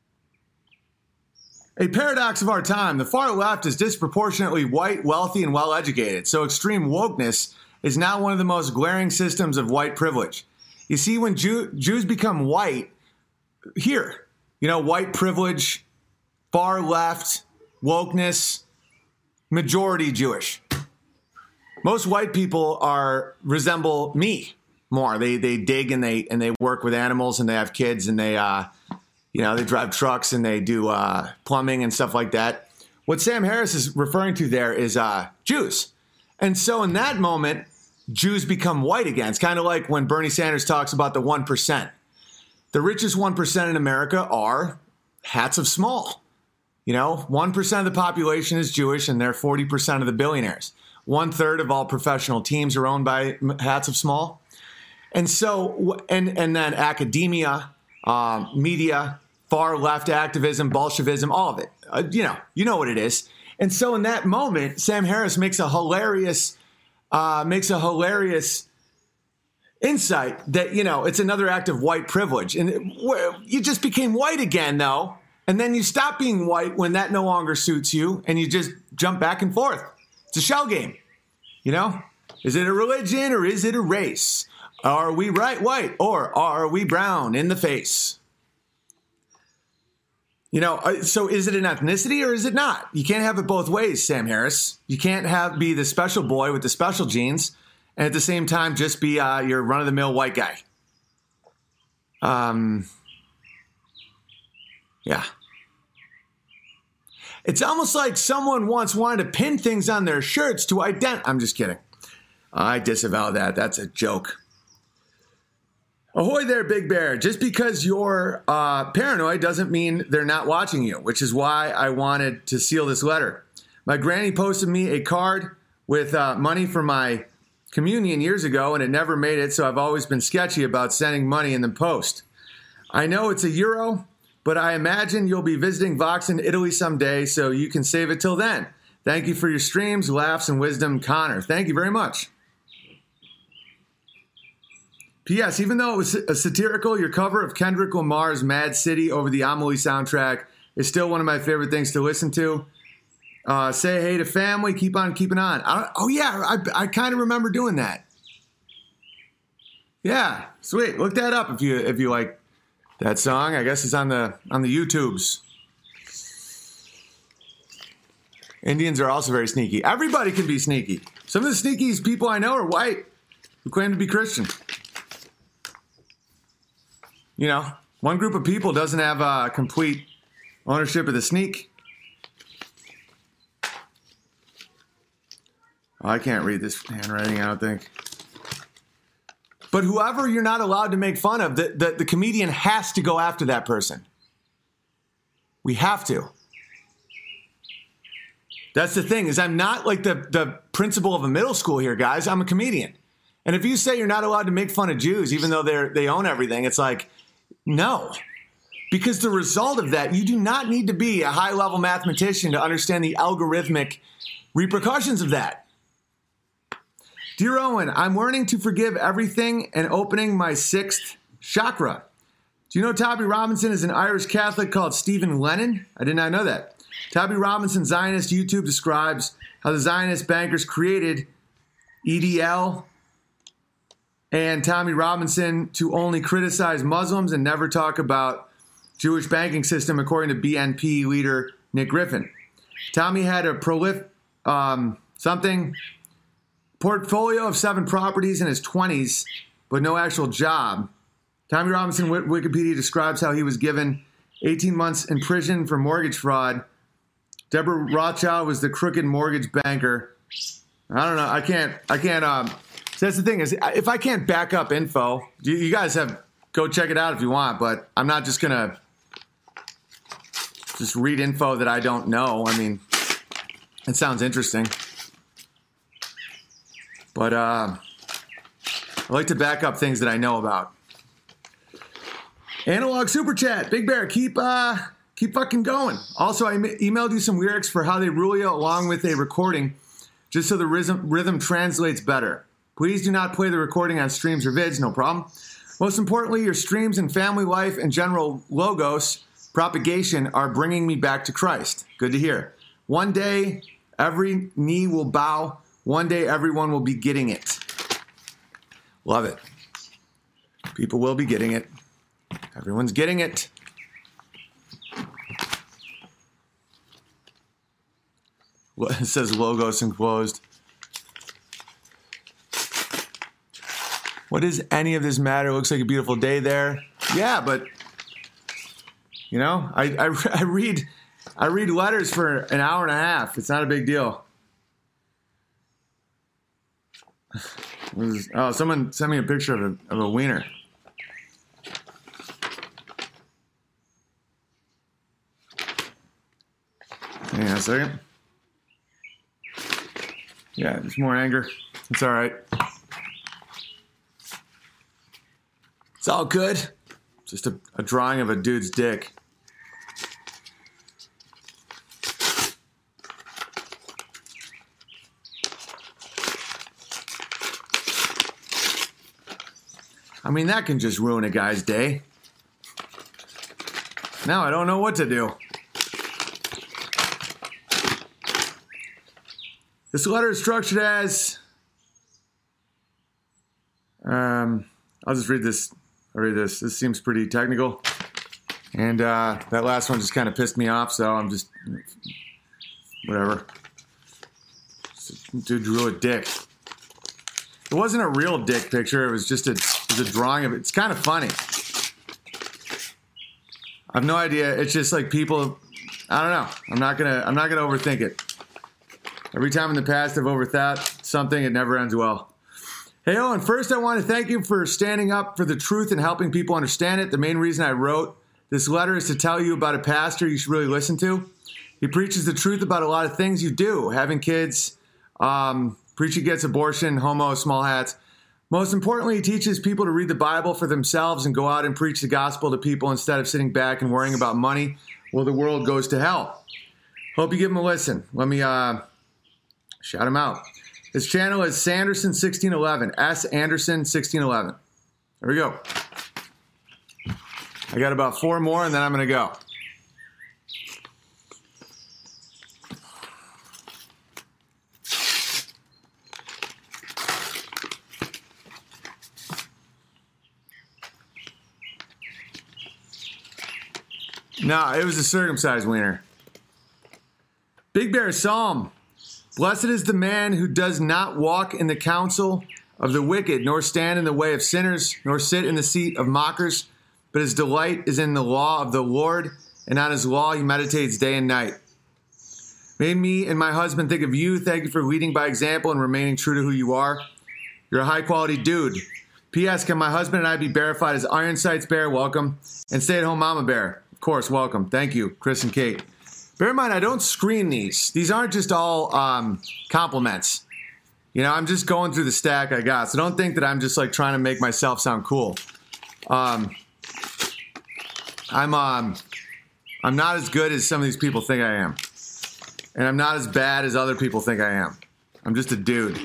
"A paradox of our time. The far left is disproportionately white, wealthy, and well-educated. So extreme wokeness is now one of the most glaring systems of white privilege. You see, when Jew- Jews become white, here, you know, white privilege, far left, wokeness, majority Jewish. Most white people are resemble me more. They they dig and they and they work with animals and they have kids and they uh you know they drive trucks and they do uh, plumbing and stuff like that. What Sam Harris is referring to there is uh, Jews, and so in that moment, Jews become white again. It's kind of like when Bernie Sanders talks about the one percent. The richest one percent in America are hats of small. You know, one percent of the population is Jewish, and they're forty percent of the billionaires. One third of all professional teams are owned by hats of small. And so, and and then academia, um, media, far left activism, Bolshevism, all of it. Uh, you know, you know what it is. And so, in that moment, Sam Harris makes a hilarious, uh, makes a hilarious insight that you know it's another act of white privilege, and it, you just became white again, though, and then you stop being white when that no longer suits you, and you just jump back and forth. It's a shell game, you know. Is it a religion or is it a race? Are we right white or are we brown in the face? You know, so is it an ethnicity or is it not? You can't have it both ways, Sam Harris. You can't have be the special boy with the special genes and at the same time just be uh, your run-of-the-mill white guy. Um, yeah. It's almost like someone once wanted to pin things on their shirts to identify. I'm just kidding. I disavow that. That's a joke. Ahoy there, Big Bear. Just because you're uh, paranoid doesn't mean they're not watching you, which is why I wanted to seal this letter. My granny posted me a card with uh, money for my communion years ago, and it never made it, so I've always been sketchy about sending money in the post. I know it's a euro, but I imagine you'll be visiting Vox in Italy someday, so you can save it till then. Thank you for your streams, laughs, and wisdom, Connor. Thank you very much. P S. Even though it was a satirical, your cover of Kendrick Lamar's Mad City over the Amelie soundtrack is still one of my favorite things to listen to. Uh, say hey to family, keep on keeping on. I, oh, yeah, I, I kind of remember doing that. Yeah, sweet. Look that up if you if you like that song. I guess it's on the on the YouTubes. Indians are also very sneaky. Everybody can be sneaky. Some of the sneakiest people I know are white who claim to be Christian. You know, one group of people doesn't have uh, complete ownership of the sneak. Oh, I can't read this handwriting, I don't think. But whoever you're not allowed to make fun of, the, the, the comedian has to go after that person. We have to. That's the thing, is I'm not like the, the principal of a middle school here, guys. I'm a comedian. And if you say you're not allowed to make fun of Jews, even though they're they own everything, it's like, no. Because the result of that, you do not need to be a high-level mathematician to understand the algorithmic repercussions of that. Dear Owen, I'm learning to forgive everything and opening my sixth chakra. Do you know Toby Robinson is an Irish Catholic called Stephen Lennon? I did not know that. Toby Robinson, Zionist YouTube, describes how the Zionist bankers created E D L and Tommy Robinson to only criticize Muslims and never talk about Jewish banking system, according to B N P leader Nick Griffin. Tommy had a prolific um, something portfolio of seven properties in his twenties, but no actual job. Tommy Robinson Wikipedia describes how he was given eighteen months in prison for mortgage fraud. Deborah Rothschild was the crooked mortgage banker. I don't know. I can't, I can't, um, so that's the thing is if I can't back up info, you, you guys have, go check it out if you want, but I'm not just going to just read info that I don't know. I mean, it sounds interesting. But uh, I like to back up things that I know about. Analog Super Chat. Big Bear, keep uh, keep fucking going. Also, I emailed you some lyrics for How They Rule You along with a recording just so the rhythm, rhythm translates better. Please do not play the recording on streams or vids, no problem. Most importantly, your streams and family life and general logos propagation are bringing me back to Christ. Good to hear. One day, every knee will bow. One day, everyone will be getting it. Love it. People will be getting it. Everyone's getting it. It says logos enclosed. What does any of this matter? It looks like a beautiful day there. Yeah, but you know, I, I, I read I read letters for an hour and a half. It's not a big deal. Oh, someone sent me a picture of a, of a wiener. Hang on a second. Yeah, there's more anger. It's all right. It's all good. Just a, a drawing of a dude's dick. I mean, that can just ruin a guy's day. Now I don't know what to do. This letter is structured as... Um, I'll just read this. I'll read this. This seems pretty technical. And uh, that last one just kind of pissed me off, so I'm just... Whatever. Dude drew a dick. It wasn't a real dick picture. It was just a, it was a drawing of it. It's kind of funny. I have no idea. It's just like people... I don't know. I'm not gonna. I'm not gonna overthink it. Every time in the past I've overthought something, it never ends well. Hey, Owen, first I want to thank you for standing up for the truth and helping people understand it. The main reason I wrote this letter is to tell you about a pastor you should really listen to. He preaches the truth about a lot of things you do. Having kids, um, preaching against abortion, homo, small hats. Most importantly, he teaches people to read the Bible for themselves and go out and preach the gospel to people instead of sitting back and worrying about money while the world goes to hell. Hope you give him a listen. Let me... Uh, Shout him out. His channel is Sanderson sixteen eleven. S. Anderson sixteen eleven. There we go. I got about four more and then I'm going to go. No, it was a circumcised wiener. Big Bear Psalm. Blessed is the man who does not walk in the counsel of the wicked, nor stand in the way of sinners, nor sit in the seat of mockers, but his delight is in the law of the Lord, and on his law he meditates day and night. Made me and my husband think of you. Thank you for leading by example and remaining true to who you are. You're a high-quality dude. P S. Can my husband and I be verified as Iron Sights Bear? Welcome. And Stay-at-Home Mama Bear. Of course, welcome. Thank you, Chris and Kate. Bear in mind, I don't screen these. These aren't just all um, compliments. You know, I'm just going through the stack I got. So don't think that I'm just like trying to make myself sound cool. Um, I'm um, I'm not as good as some of these people think I am. And I'm not as bad as other people think I am. I'm just a dude.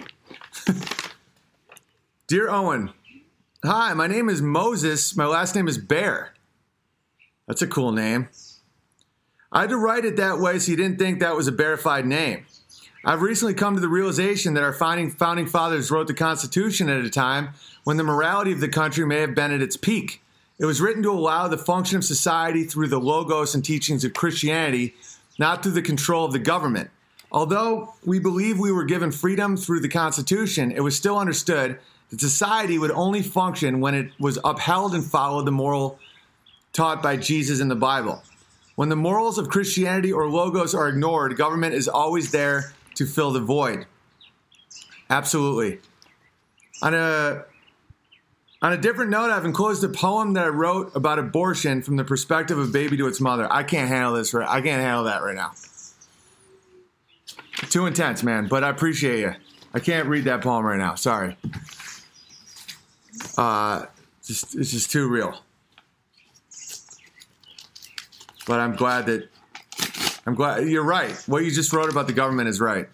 Dear Owen, hi, my name is Moses. My last name is Bear. That's a cool name. I had to write it that way so you didn't think that was a verified name. I've recently come to the realization that our founding, founding fathers wrote the Constitution at a time when the morality of the country may have been at its peak. It was written to allow the function of society through the logos and teachings of Christianity, not through the control of the government. Although we believe we were given freedom through the Constitution, it was still understood that society would only function when it was upheld and followed the moral taught by Jesus in the Bible. When the morals of Christianity or logos are ignored, government is always there to fill the void. Absolutely. On a, on a different note, I've enclosed a poem that I wrote about abortion from the perspective of a baby to its mother. I can't handle this. Right, I can't handle that right now. Too intense, man, but I appreciate you. I can't read that poem right now. Sorry. Uh, just it's just too real. But I'm glad that I'm glad you're right. What you just wrote about the government is right.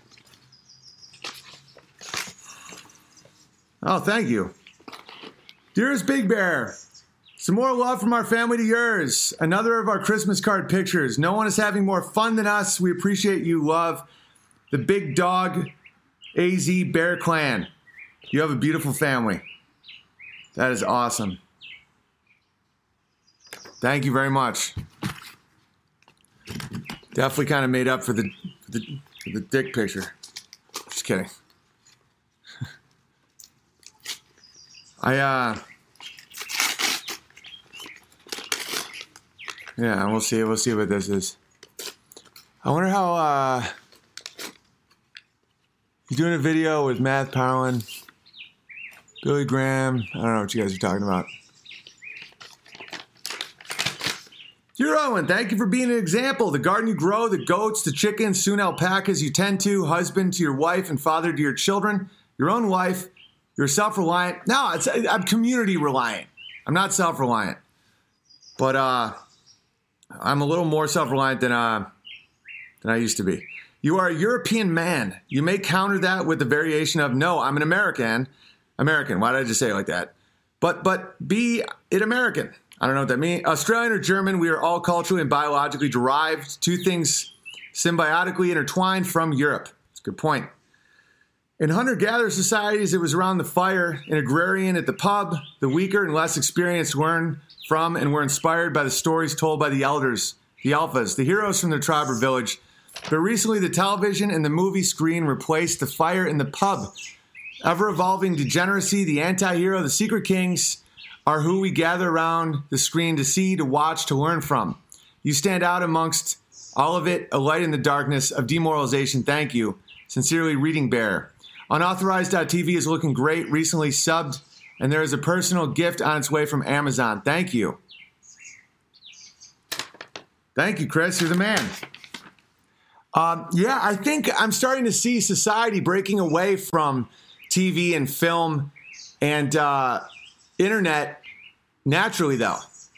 Oh, thank you. Dearest Big Bear, some more love from our family to yours. Another of our Christmas card pictures. No one is having more fun than us. We appreciate you, love. The Big Dog A Z Bear Clan. You have a beautiful family. That is awesome. Thank you very much. Definitely kind of made up for the for the, for the dick picture. Just kidding. I uh yeah, we'll see. We'll see what this is. I wonder how uh you're doing a video with Matt Parlin, Billy Graham. I don't know what you guys are talking about. Dear Owen, thank you for being an example. The garden you grow, the goats, the chickens, soon alpacas you tend to, husband to your wife and father to your children, your own life. You're self-reliant. No, it's, I'm community reliant. I'm not self-reliant. But uh, I'm a little more self-reliant than, uh, than I used to be. You are a European man. You may counter that with the variation of, no, I'm an American. American. Why did I just say it like that? But but be it American. I don't know what that means. Australian or German, we are all culturally and biologically derived. Two things symbiotically intertwined from Europe. That's a good point. In hunter-gatherer societies, it was around the fire. In agrarian, at the pub. The weaker and less experienced learn from and were inspired by the stories told by the elders, the alphas, the heroes from their tribe or village. But recently, the television and the movie screen replaced the fire in the pub. Ever-evolving degeneracy, the anti-hero, the secret kings are who we gather around the screen to see, to watch, to learn from. You stand out amongst all of it, a light in the darkness of demoralization. Thank you. Sincerely, Reading Bear. Unauthorized dot T V is looking great, recently subbed, and there is a personal gift on its way from Amazon. Thank you. Thank you, Chris. You're the man. Um, yeah, I think I'm starting to see society breaking away from T V and film and uh, internet naturally, though.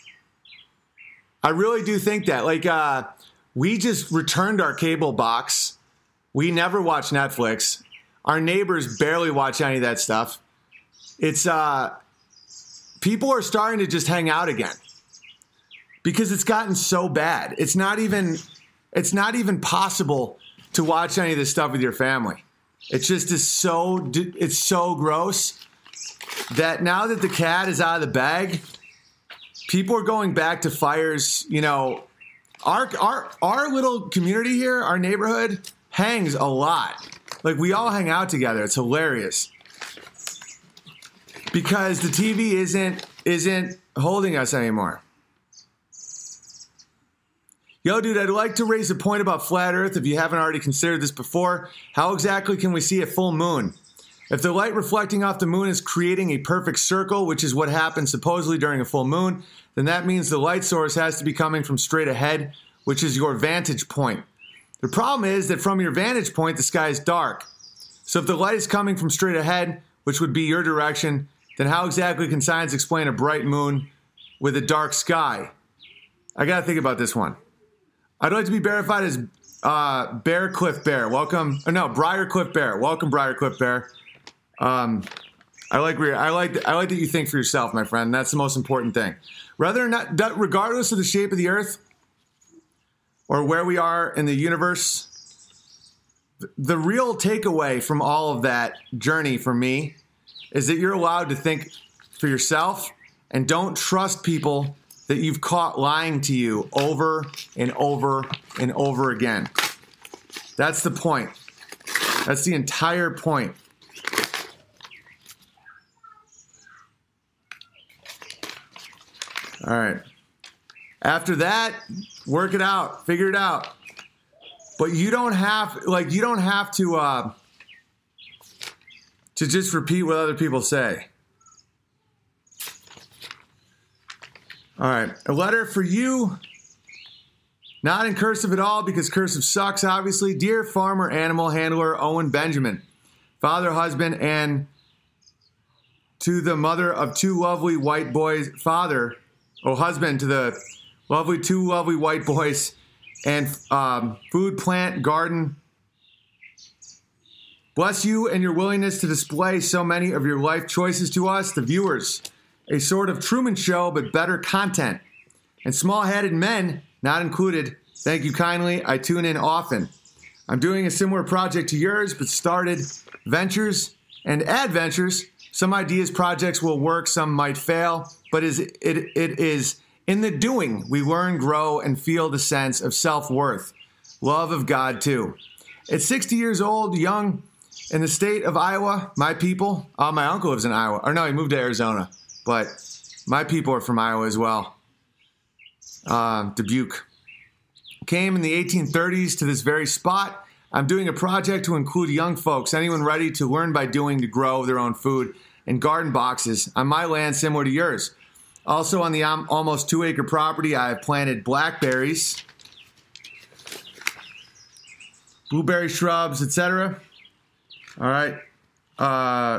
I really do think that. Like, uh, we just returned our cable box. We never watch Netflix. Our neighbors barely watch any of that stuff. It's, uh, people are starting to just hang out again because it's gotten so bad. It's not even, it's not even possible to watch any of this stuff with your family. It's just is so, it's so gross that now that the cat is out of the bag, people are going back to fires. You know, our, our, our little community here, our neighborhood hangs a lot. Like, we all hang out together. It's hilarious. Because the T V isn't isn't holding us anymore. Yo, dude, I'd like to raise a point about flat Earth if you haven't already considered this before. How exactly can we see a full moon? If the light reflecting off the moon is creating a perfect circle, which is what happens supposedly during a full moon, then that means the light source has to be coming from straight ahead, which is your vantage point. The problem is that from your vantage point, the sky is dark. So if the light is coming from straight ahead, which would be your direction, then how exactly can science explain a bright moon with a dark sky? I got to think about this one. I'd like to be verified as uh, Bear Cliff Bear. Welcome. Oh, no, Briar Cliff Bear. Welcome, Briar Cliff Bear. Um, I like I like I like that you think for yourself, my friend. That's the most important thing. Whether or not, regardless of the shape of the Earth or where we are in the universe, the real takeaway from all of that journey for me is that you're allowed to think for yourself and don't trust people that you've caught lying to you over and over and over again. That's the point. That's the entire point. All right. After that, work it out, figure it out. But you don't have, like, you don't have to, uh, to just repeat what other people say. All right, a letter for you, not in cursive at all because cursive sucks, obviously. Dear farmer animal handler Owen Benjamin, father, husband, and to the mother of two lovely white boys, father, oh, husband to the lovely two lovely white boys, and um, food, plant, garden. Bless you and your willingness to display so many of your life choices to us, the viewers. A sort of Truman Show, but better content. And small-headed men, not included. Thank you kindly. I tune in often. I'm doing a similar project to yours, but started ventures and adventures. Some ideas, projects will work, some might fail, but is it, it is in the doing we learn, grow, and feel the sense of self-worth. Love of God, too. At sixty years old, young, in the state of Iowa, my people, uh, my uncle lives in Iowa. Or no, he moved to Arizona. But my people are from Iowa as well. Uh, Dubuque. Came in the eighteen thirties to this very spot. I'm doing a project to include young folks, anyone ready to learn by doing to grow their own food in garden boxes on my land similar to yours. Also on the um, almost two-acre property, I have planted blackberries, blueberry shrubs, et cetera. All right. Uh...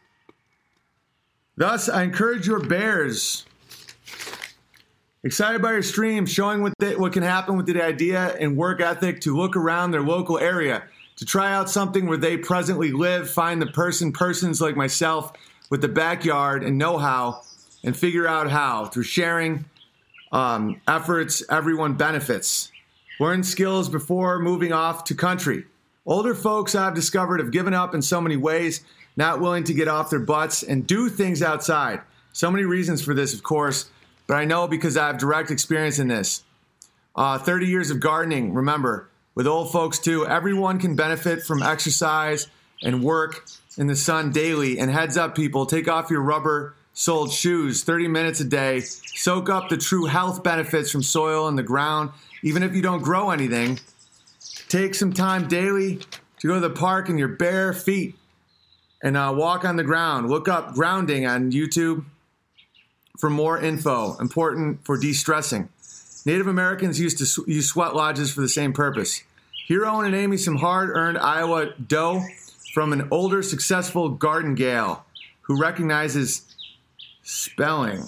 Thus, I encourage your bears, excited by your stream, showing what, they, what can happen with the idea and work ethic to look around their local area, to try out something where they presently live, find the person, persons like myself with the backyard and know-how, and figure out how. Through sharing um, efforts, everyone benefits. Learn skills before moving off to country. Older folks, I've discovered, have given up in so many ways, not willing to get off their butts and do things outside. So many reasons for this, of course, but I know because I have direct experience in this. Uh, thirty years of gardening, remember, with old folks too. Everyone can benefit from exercise and work in the sun daily. And heads up, people, take off your rubber-soled shoes thirty minutes a day. Soak up the true health benefits from soil and the ground, even if you don't grow anything. Take some time daily to go to the park in your bare feet and uh, walk on the ground. Look up grounding on YouTube for more info. Important for de-stressing. Native Americans used to sw- use sweat lodges for the same purpose. Here, Owen and Amy, some hard-earned Iowa dough from an older, successful garden gal who recognizes spelling.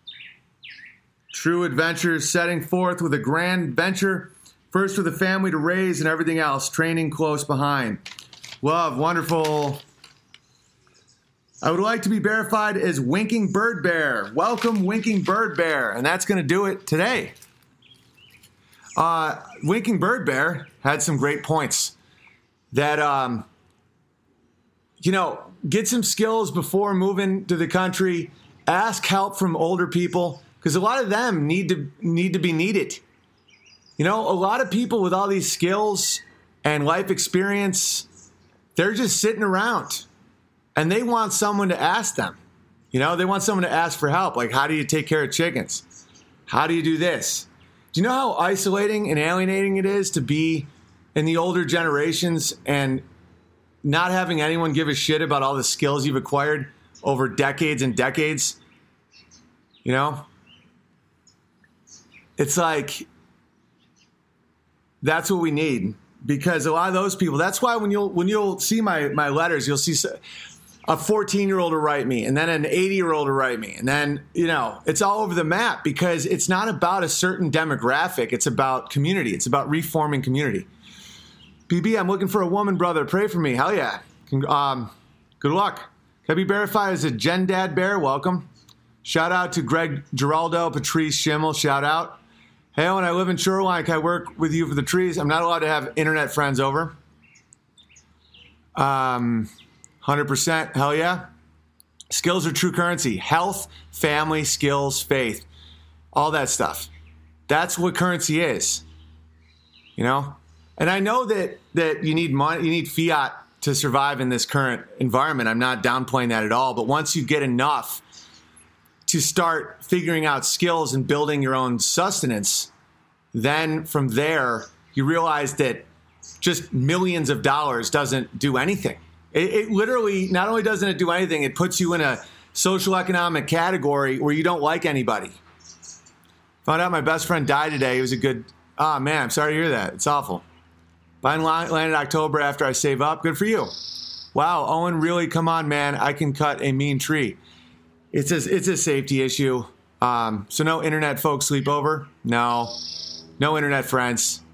True adventures, setting forth with a grand venture, first with a family to raise and everything else, training close behind. Love, wonderful. I would like to be verified as Winking Bird Bear. Welcome, Winking Bird Bear. And that's going to do it today. Uh, Winking Bird Bear had some great points. That, um, you know, get some skills before moving to the country. Ask help from older people, because a lot of them need to need to be needed. You know, a lot of people with all these skills and life experience, they're just sitting around. And they want someone to ask them. You know, they want someone to ask for help. Like, how do you take care of chickens? How do you do this? Do you know how isolating and alienating it is to be in the older generations and not having anyone give a shit about all the skills you've acquired over decades and decades? You know? It's like, that's what we need. Because a lot of those people, that's why when you'll when you'll see my, my letters, you'll see a fourteen-year-old will write me, and then an eighty-year-old will write me. And then, you know, it's all over the map because it's not about a certain demographic. It's about community. It's about reforming community. B B, I'm looking for a woman, brother. Pray for me. Hell yeah. Um, good luck. Can I be verified as a Gen Dad Bear? Welcome. Shout out to Greg Giraldo, Patrice Schimmel. Shout out. Hey, Owen, I live in Shoreline. Can I work with you for the trees? I'm not allowed to have internet friends over. Um... one hundred percent. Hell yeah. Skills are true currency. Health, family, skills, faith. All that stuff. That's what currency is. You know? And I know that that you need money, you need fiat to survive in this current environment. I'm not downplaying that at all. But once you get enough to start figuring out skills and building your own sustenance, then from there, you realize that just millions of dollars doesn't do anything. It, it literally, not only doesn't it do anything, it puts you in a social economic category where you don't like anybody. Found out my best friend died today. He was a good, ah, oh, man, I'm sorry to hear that. It's awful. Biden landed October after I save up. Good for you. Wow, Owen, really, come on, man. I can cut a mean tree. It's a, it's a safety issue. Um, so no internet folks sleep over? No. No internet friends.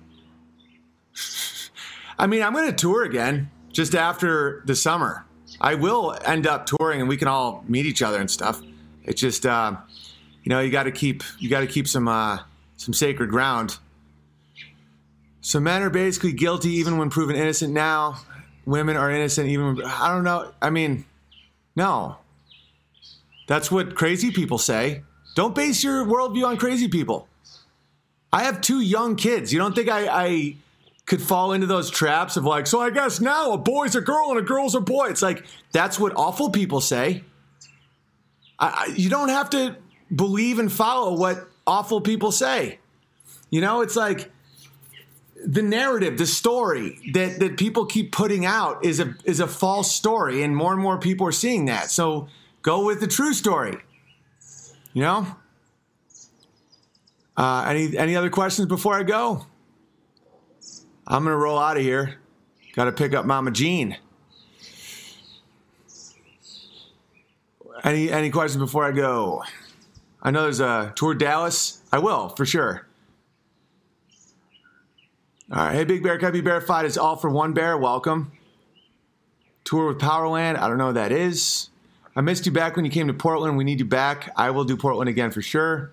I mean, I'm going to tour again just after the summer. I will end up touring and we can all meet each other and stuff. It's just, uh, you know, you got to keep, you got to keep some, uh, some sacred ground. So men are basically guilty even when proven innocent now. Women are innocent even when, I don't know. I mean, no. That's what crazy people say. Don't base your worldview on crazy people. I have two young kids. You don't think I, I could fall into those traps of like, so I guess now a boy's a girl and a girl's a boy. It's like, that's what awful people say. I, I, you don't have to believe and follow what awful people say. You know, it's like the narrative, the story that, that people keep putting out is a is a false story, and more and more people are seeing that. So go with the true story. You know? Uh, any any other questions before I go? I'm going to roll out of here. Got to pick up Mama Jean. Any any questions before I go? I know there's a tour Dallas. I will, for sure. All right. Hey, Big Bear, Cubby Bear Fight is all for one bear. Welcome. Tour with Powerland. I don't know what that is. I missed you back when you came to Portland. We need you back. I will do Portland again for sure.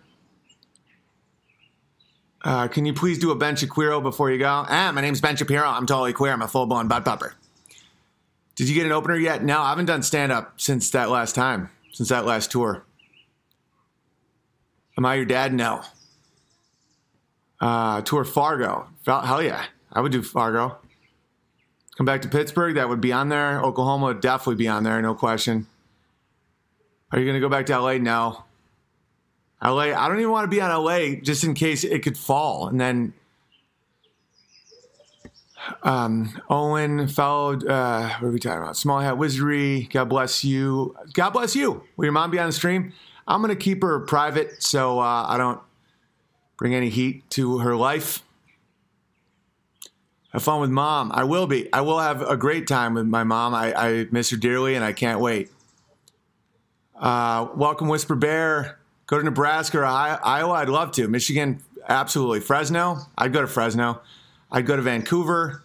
Uh, can you please do a Ben Shapiro before you go? Ah, my name's Ben Shapiro. I'm totally queer. I'm a full-blown butt pupper. Did you get an opener yet? No, I haven't done stand-up since that last time, since that last tour. Am I your dad? No. Uh, tour Fargo. Hell yeah. I would do Fargo. Come back to Pittsburgh. That would be on there. Oklahoma would definitely be on there. No question. Are you going to go back to L A? No. L A, I don't even want to be on L A just in case it could fall. And then um, Owen followed, uh, what are we talking about? Small Hat Wizardry. God bless you. God bless you. Will your mom be on the stream? I'm going to keep her private so uh, I don't bring any heat to her life. Have fun with mom. I will be. I will have a great time with my mom. I, I miss her dearly and I can't wait. Uh, welcome, Whisper Bear. Go to Nebraska or Iowa. I'd love to. Michigan, absolutely. Fresno, I'd go to Fresno. I'd go to Vancouver.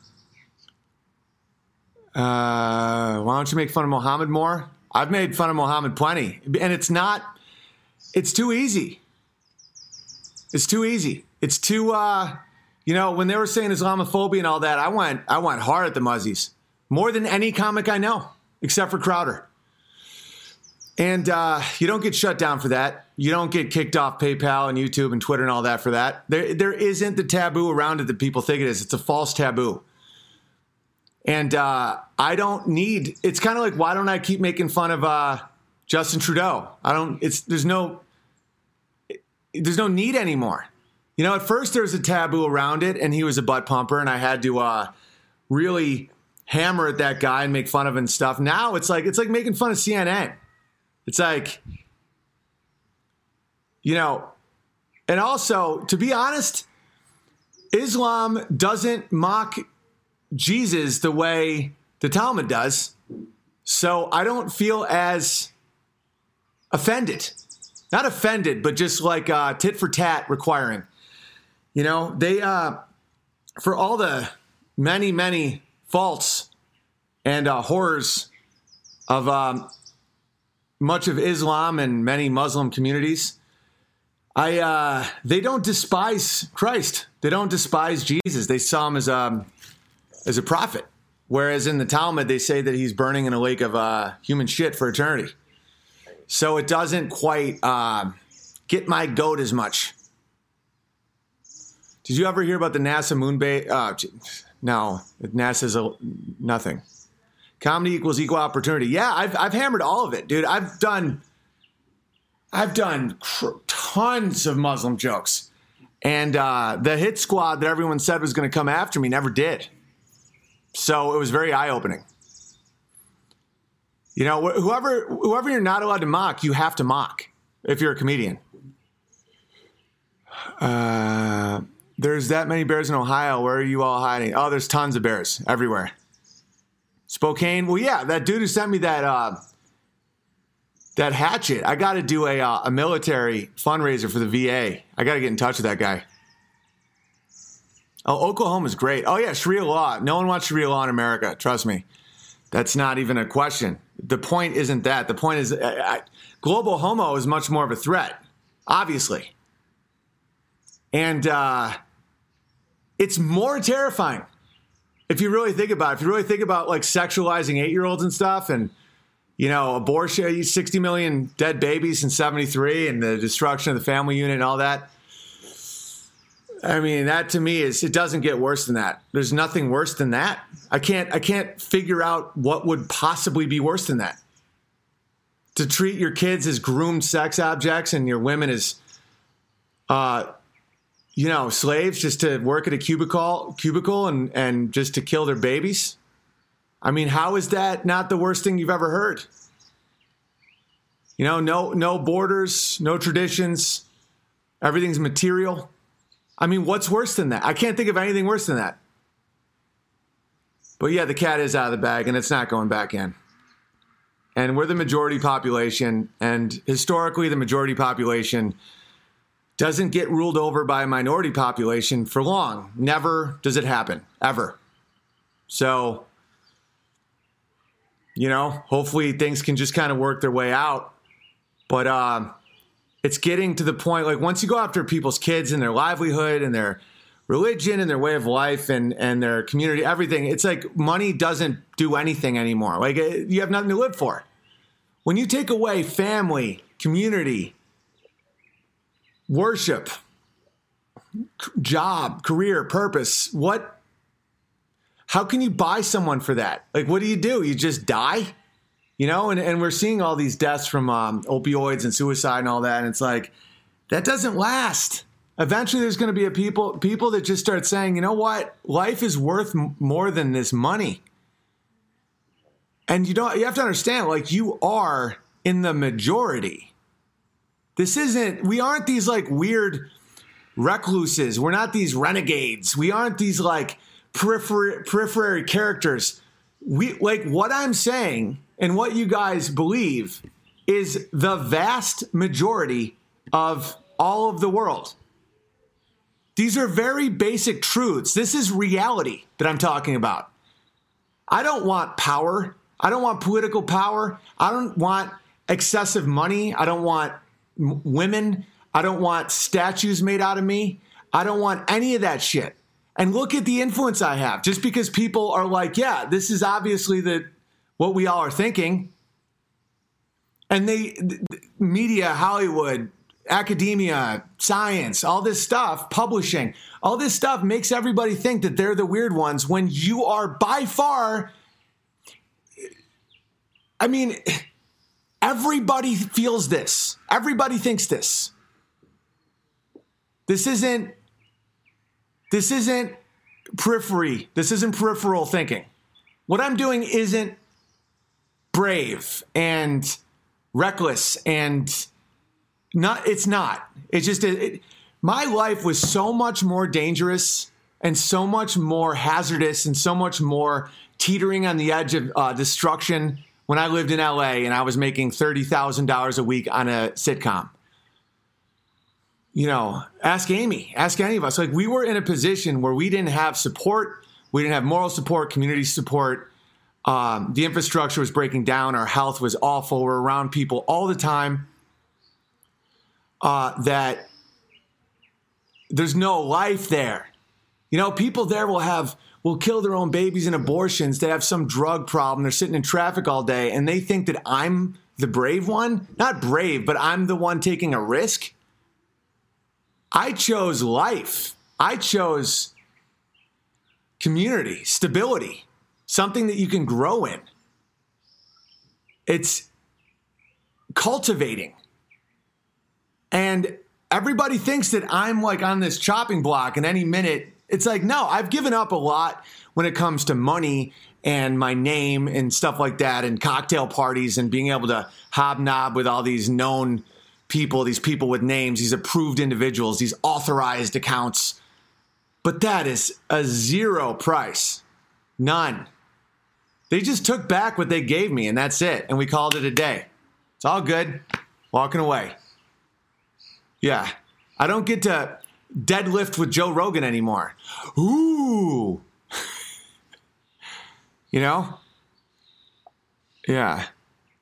Uh, why don't you make fun of Mohammed more? I've made fun of Mohammed plenty. And it's not, it's too easy. It's too easy. It's too, uh, you know, when they were saying Islamophobia and all that, I went, I went hard at the Muzzies. More than any comic I know, except for Crowder. And uh, you don't get shut down for that. You don't get kicked off PayPal and YouTube and Twitter and all that for that. There, there isn't the taboo around it that people think it is. It's a false taboo. And uh, I don't need, it's kind of like, why don't I keep making fun of uh, Justin Trudeau? I don't, it's, there's no, there's no need anymore. You know, at first there was a taboo around it and he was a butt pumper and I had to uh, really hammer at that guy and make fun of him and stuff. Now it's like, it's like making fun of C N N. It's like, you know, and also, to be honest, Islam doesn't mock Jesus the way the Talmud does. So I don't feel as offended. Not offended, but just like uh, tit for tat requiring. You know, they, uh, for all the many, many faults and uh, horrors of um, much of Islam and many Muslim communities, I uh, they don't despise Christ. They don't despise Jesus. They saw him as a, as a prophet. Whereas in the Talmud, they say that he's burning in a lake of uh, human shit for eternity. So it doesn't quite uh, get my goat as much. Did you ever hear about the NASA moon base? Uh, no, NASA's a, nothing. Comedy equals equal opportunity. Yeah, I've I've hammered all of it, dude. I've done I've done cr- tons of Muslim jokes. And uh, the hit squad that everyone said was going to come after me never did. So it was very eye-opening. You know, wh- whoever whoever you're not allowed to mock, you have to mock if you're a comedian. Uh, there's that many bears in Ohio. Where are you all hiding? Oh, there's tons of bears everywhere. Spokane. Well, yeah, that dude who sent me that uh, that hatchet. I got to do a uh, a military fundraiser for the V A. I got to get in touch with that guy. Oh, Oklahoma's great. Oh yeah, Sharia law. No one wants Sharia law in America. Trust me, that's not even a question. The point isn't that. The point is, I, I, global homo is much more of a threat, obviously. And uh, it's more terrifying if you really think about it. If you really think about like sexualizing eight-year-olds and stuff and, you know, abortion, sixty million dead babies in seventy-three and the destruction of the family unit and all that. I mean, that to me is, it doesn't get worse than that. There's nothing worse than that. I can't, I can't figure out what would possibly be worse than that. To treat your kids as groomed sex objects and your women as, uh, you know, slaves just to work at a cubicle, cubicle and, and just to kill their babies. I mean, how is that not the worst thing you've ever heard? You know, no, no borders, no traditions. Everything's material. I mean, what's worse than that? I can't think of anything worse than that. But yeah, the cat is out of the bag and it's not going back in. And we're the majority population. And historically, the majority population doesn't get ruled over by a minority population for long. Never does it happen, ever. So, you know, hopefully things can just kind of work their way out. But uh, it's getting to the point, like once you go after people's kids and their livelihood and their religion and their way of life and, and their community, everything, it's like money doesn't do anything anymore. Like you have nothing to live for. When you take away family, community, worship, job, career, purpose, what, how can you buy someone for that? Like, what do you do? You just die? You know, and, and we're seeing all these deaths from um, opioids and suicide and all that. And it's like, that doesn't last. Eventually there's going to be a people, people that just start saying, you know what? Life is worth m- more than this money. And you don't, you have to understand, like you are in the majority. This isn't, we aren't these like weird recluses. We're not these renegades. We aren't these like periphery, periphery characters. We like what I'm saying and what you guys believe is the vast majority of all of the world. These are very basic truths. This is reality that I'm talking about. I don't want power. I don't want political power. I don't want excessive money. I don't want women. I don't want statues made out of me. I don't want any of that shit. And look at the influence I have. Just because people are like, yeah, this is obviously the what we all are thinking. And they, the media, Hollywood, academia, science, all this stuff, publishing, all this stuff makes everybody think that they're the weird ones when you are by far, I mean, everybody feels this. Everybody thinks this. This isn't, this isn't periphery. This isn't peripheral thinking. What I'm doing isn't brave and reckless and not, it's not. It's just, it, it, my life was so much more dangerous and so much more hazardous and so much more teetering on the edge of uh, destruction when I lived in L A and I was making thirty thousand dollars a week on a sitcom. You know, ask Amy, ask any of us. Like, we were in a position where we didn't have support. We didn't have moral support, community support. Um, the infrastructure was breaking down. Our health was awful. We're around people all the time uh, that there's no life there. You know, people there will have, will kill their own babies in abortions. They have some drug problem. They're sitting in traffic all day and they think that I'm the brave one. Not brave, but I'm the one taking a risk. I chose life. I chose community, stability, something that you can grow in. It's cultivating. And everybody thinks that I'm like on this chopping block and any minute. It's like, no, I've given up a lot when it comes to money and my name and stuff like that, and cocktail parties and being able to hobnob with all these known people, these people with names, these approved individuals, these authorized accounts. But that is a zero price. None. They just took back what they gave me, and that's it. And we called it a day. It's all good. Walking away. Yeah. I don't get to deadlift with Joe Rogan anymore. Ooh. You know? Yeah.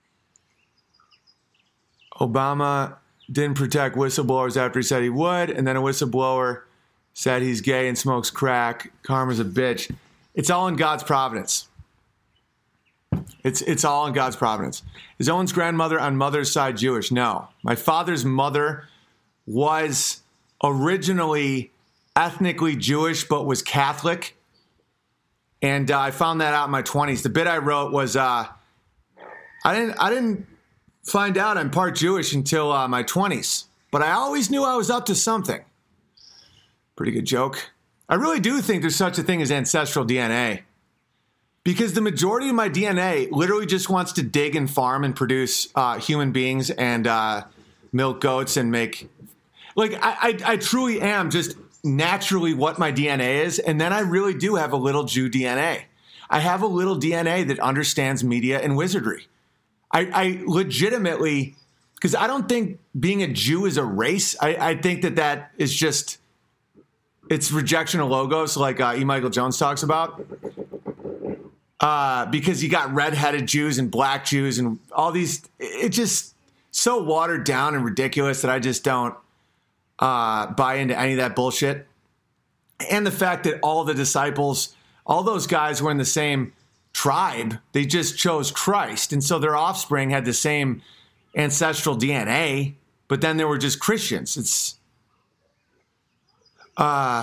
Obama didn't protect whistleblowers after he said he would, and then a whistleblower said he's gay and smokes crack. Karma's a bitch. It's all in God's providence. It's it's all in God's providence. Is Owen's grandmother on mother's side Jewish? No. My father's mother was originally ethnically Jewish, but was Catholic. And uh, I found that out in my twenties. The bit I wrote was uh, I didn't I didn't find out I'm part Jewish until uh, my twenties, but I always knew I was up to something. Pretty good joke. I really do think there's such a thing as ancestral D N A, because the majority of my D N A literally just wants to dig and farm and produce uh, human beings and uh, milk goats and make, like, I, I, I truly am just naturally what my D N A is. And then I really do have a little Jew D N A. I have a little D N A that understands media and wizardry. I, I legitimately, because I don't think being a Jew is a race. I, I think that that is just, it's rejection of logos, like uh, E. Michael Jones talks about. Uh, because you got redheaded Jews and black Jews and all these, it's just so watered down and ridiculous that I just don't uh, buy into any of that bullshit. And the fact that all the disciples, all those guys were in the same tribe, they just chose Christ. And so their offspring had the same ancestral D N A, but then they were just Christians. It's, uh,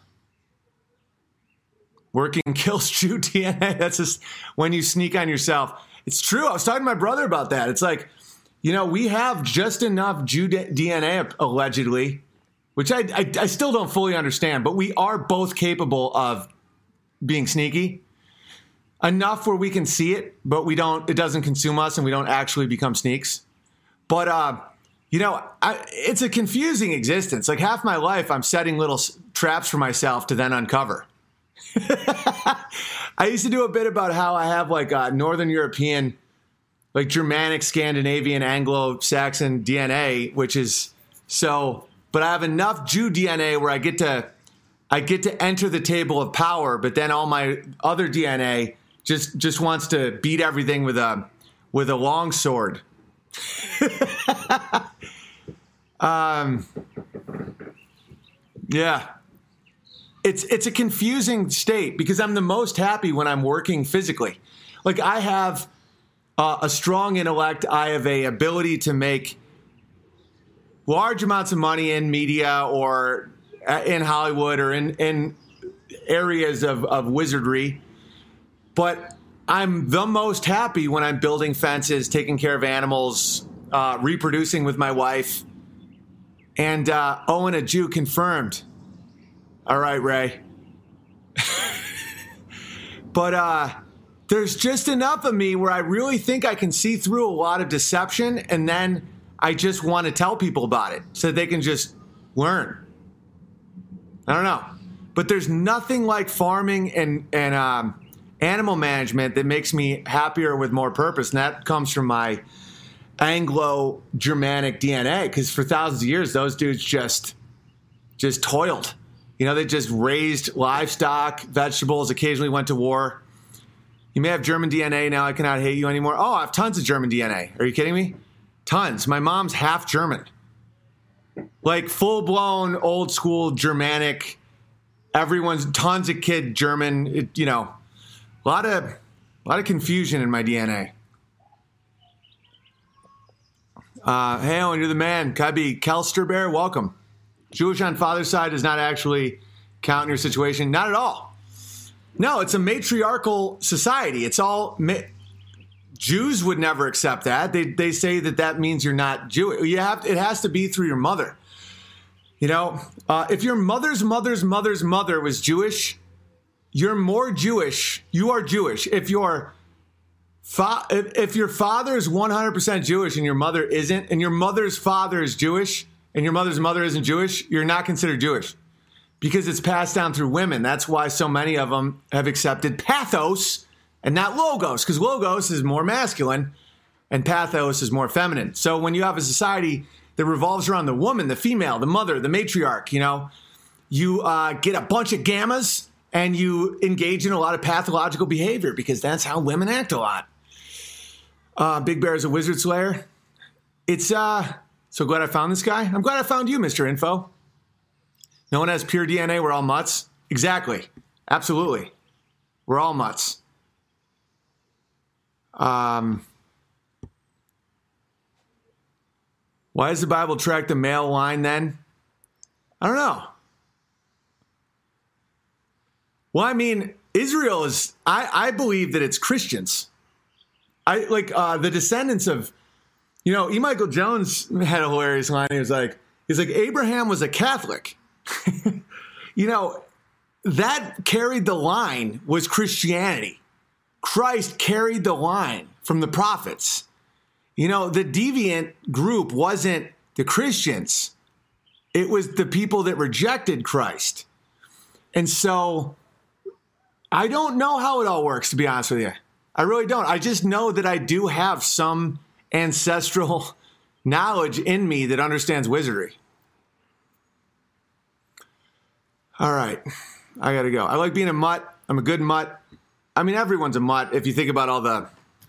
working kills Jew D N A. That's just when you sneak on yourself. It's true. I was talking to my brother about that. It's like, you know, we have just enough Jew D N A allegedly, which I, I, I still don't fully understand, but we are both capable of being sneaky enough where we can see it, but we don't, it doesn't consume us and we don't actually become sneaks. But, uh, you know, I, it's a confusing existence. Like half my life, I'm setting little s- traps for myself to then uncover. I used to do a bit about how I have like a Northern European, like Germanic, Scandinavian, Anglo-Saxon D N A, which is so, but I have enough Jew D N A where I get to, I get to enter the table of power, but then all my other D N A just, just wants to beat everything with a, with a long sword. um, yeah. It's it's a confusing state because I'm the most happy when I'm working physically. Like I have uh, a strong intellect. I have a ability to make large amounts of money in media or in Hollywood or in, in areas of, of wizardry. But I'm the most happy when I'm building fences, taking care of animals, uh, reproducing with my wife. And uh, Owen, a Jew, confirmed. All right, Ray. But uh, there's just enough of me where I really think I can see through a lot of deception, and then I just want to tell people about it so they can just learn. I don't know. But there's nothing like farming and, and um, animal management that makes me happier with more purpose, and that comes from my Anglo-Germanic D N A, because for thousands of years, those dudes just just toiled. You know, they just raised livestock, vegetables, occasionally went to war. You may have German D N A now. I cannot hate you anymore. Oh, I have tons of German D N A. Are you kidding me? Tons. My mom's half German. Like full-blown, old-school Germanic. Everyone's tons of kid German. It, you know, a lot of, a lot of confusion in my D N A. Uh, hey, Owen, you're the man. Kabi Kelsterbear, welcome. Jewish on father's side does not actually count in your situation. Not at all. No, it's a matriarchal society. It's all ma- Jews would never accept that. They they say that that means you're not Jewish. You have it has to be through your mother. You know, uh, if your mother's mother's mother's mother was Jewish, you're more Jewish. You are Jewish. If your fa- if, if your father is one hundred percent Jewish and your mother isn't, and your mother's father is Jewish and your mother's mother isn't Jewish, you're not considered Jewish because it's passed down through women. That's why so many of them have accepted pathos and not logos, because logos is more masculine and pathos is more feminine. So when you have a society that revolves around the woman, the female, the mother, the matriarch, you know, you uh, get a bunch of gammas and you engage in a lot of pathological behavior because that's how women act a lot. Uh, Big Bear is a wizard slayer. It's uh, so glad I found this guy. I'm glad I found you, Mister Info. No one has pure D N A. We're all mutts. Exactly. Absolutely. We're all mutts. Um... Why does the Bible track the male line then? I don't know. Well, I mean, Israel is, I, I believe that it's Christians. I like uh, the descendants of, you know, E. Michael Jones had a hilarious line. He was like, he's like, Abraham was a Catholic. You know, that carried the line was Christianity. Christ carried the line from the prophets. You know, the deviant group wasn't the Christians. It was the people that rejected Christ. And so I don't know how it all works, to be honest with you. I really don't. I just know that I do have some ancestral knowledge in me that understands wizardry. All right. I got to go. I like being a mutt. I'm a good mutt. I mean, everyone's a mutt if you think about all the...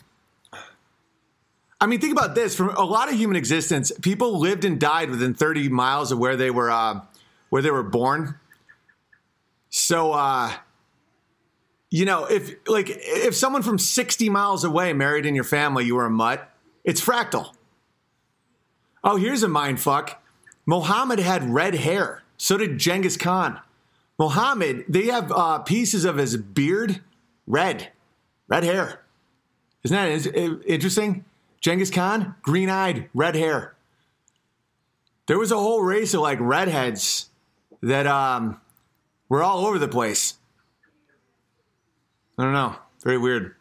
I mean, think about this. For a lot of human existence, people lived and died within thirty miles of where they were, uh, where they were born. So, uh, you know, if like if someone from sixty miles away married in your family, you were a mutt. It's fractal. Oh, here's a mind fuck. Muhammad had red hair. So did Genghis Khan. Muhammad, they have uh, pieces of his beard red, red hair. Isn't that interesting? Genghis Khan, green-eyed, red hair. There was a whole race of like redheads that um, were all over the place. I don't know. Very weird.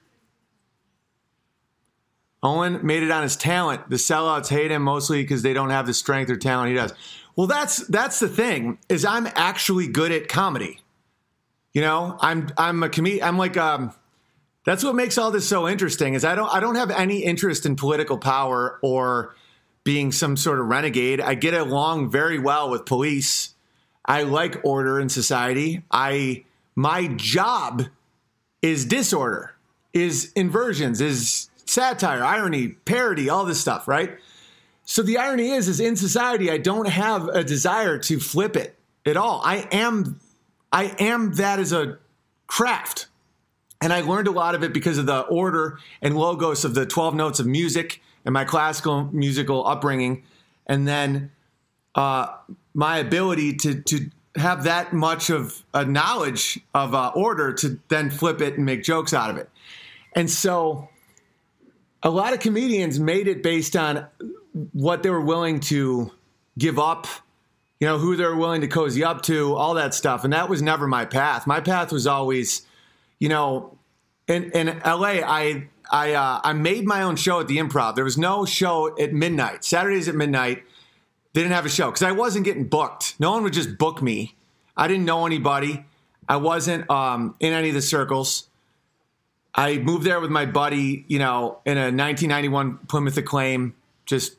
Owen made it on his talent. The sellouts hate him mostly because they don't have the strength or talent he does. Well, that's that's the thing, is I'm actually good at comedy. You know, I'm I'm a comedian. I'm like um. That's what makes all this so interesting is I don't I don't have any interest in political power or being some sort of renegade. I get along very well with police. I like order in society. I my job is disorder, is inversions, is satire, irony, parody, all this stuff, right? So the irony is is in society I don't have a desire to flip it at all. I am I am that as a craft. And I learned a lot of it because of the order and logos of the twelve notes of music and my classical musical upbringing. And then uh, my ability to, to have that much of a knowledge of uh, order to then flip it and make jokes out of it. And so a lot of comedians made it based on what they were willing to give up, you know, who they were willing to cozy up to, all that stuff. And that was never my path. My path was always... You know, in, in L A, I I uh, I made my own show at the Improv. There was no show at midnight. Saturdays at midnight, they didn't have a show because I wasn't getting booked. No one would just book me. I didn't know anybody. I wasn't um, in any of the circles. I moved there with my buddy, you know, in a nineteen ninety-one Plymouth Acclaim. Just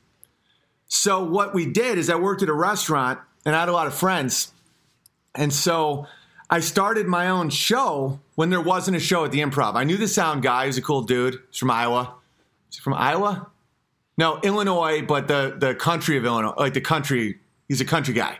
so what we did is I worked at a restaurant and I had a lot of friends, and so I started my own show when there wasn't a show at the Improv. I knew the sound guy. He was a cool dude. He's from Iowa. Is he from Iowa? No, Illinois, but the, the country of Illinois, like the country. He's a country guy.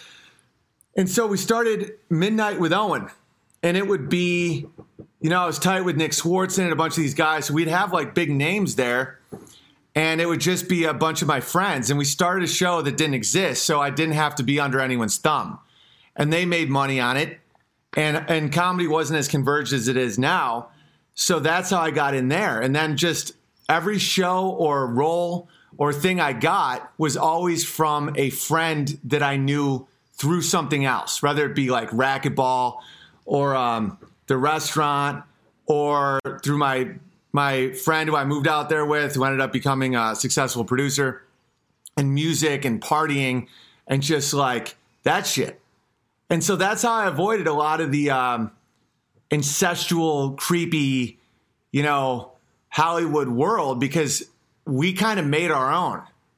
And so we started Midnight with Owen. And it would be, you know, I was tight with Nick Swartzen and a bunch of these guys. So we'd have like big names there. And it would just be a bunch of my friends. And we started a show that didn't exist. So I didn't have to be under anyone's thumb. And they made money on it. And and comedy wasn't as converged as it is now. So that's how I got in there. And then just every show or role or thing I got was always from a friend that I knew through something else, whether it be like racquetball or um, the restaurant or through my my friend who I moved out there with, who ended up becoming a successful producer, and music and partying and just like that shit. And so that's how I avoided a lot of the um, incestual, creepy, you know, Hollywood world, because we kind of made our own.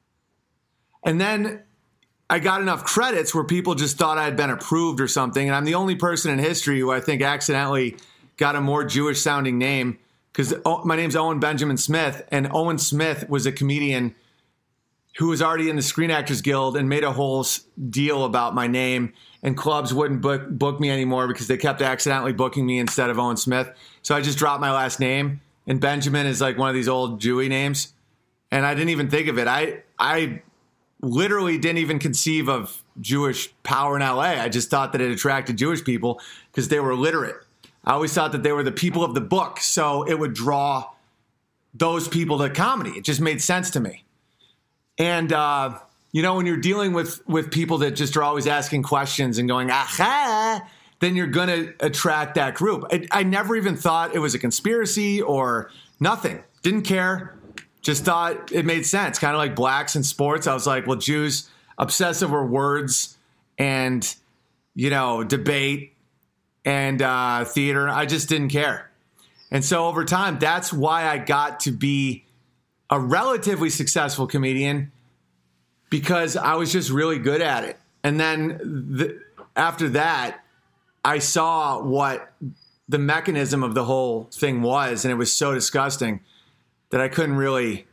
And then I got enough credits where people just thought I had been approved or something. And I'm the only person in history who I think accidentally got a more Jewish sounding name, because my name's Owen Benjamin Smith. And Owen Smith was a comedian who was already in the Screen Actors Guild and made a whole deal about my name. And clubs wouldn't book, book me anymore because they kept accidentally booking me instead of Owen Smith. So I just dropped my last name. And Benjamin is like one of these old Jewy names. And I didn't even think of it. I I literally didn't even conceive of Jewish power in L A. I just thought that it attracted Jewish people because they were literate. I always thought that they were the people of the book, so it would draw those people to comedy. It just made sense to me. And, uh, you know, when you're dealing with, with people that just are always asking questions and going, aha, then you're going to attract that group. I, I never even thought it was a conspiracy or nothing. Didn't care. Just thought it made sense. Kind of like blacks in sports. I was like, well, Jews obsess over words and, you know, debate and uh, theater. I just didn't care. And so over time, that's why I got to be a relatively successful comedian, because I was just really good at it. And then the, after that, I saw what the mechanism of the whole thing was, and it was so disgusting that I couldn't really,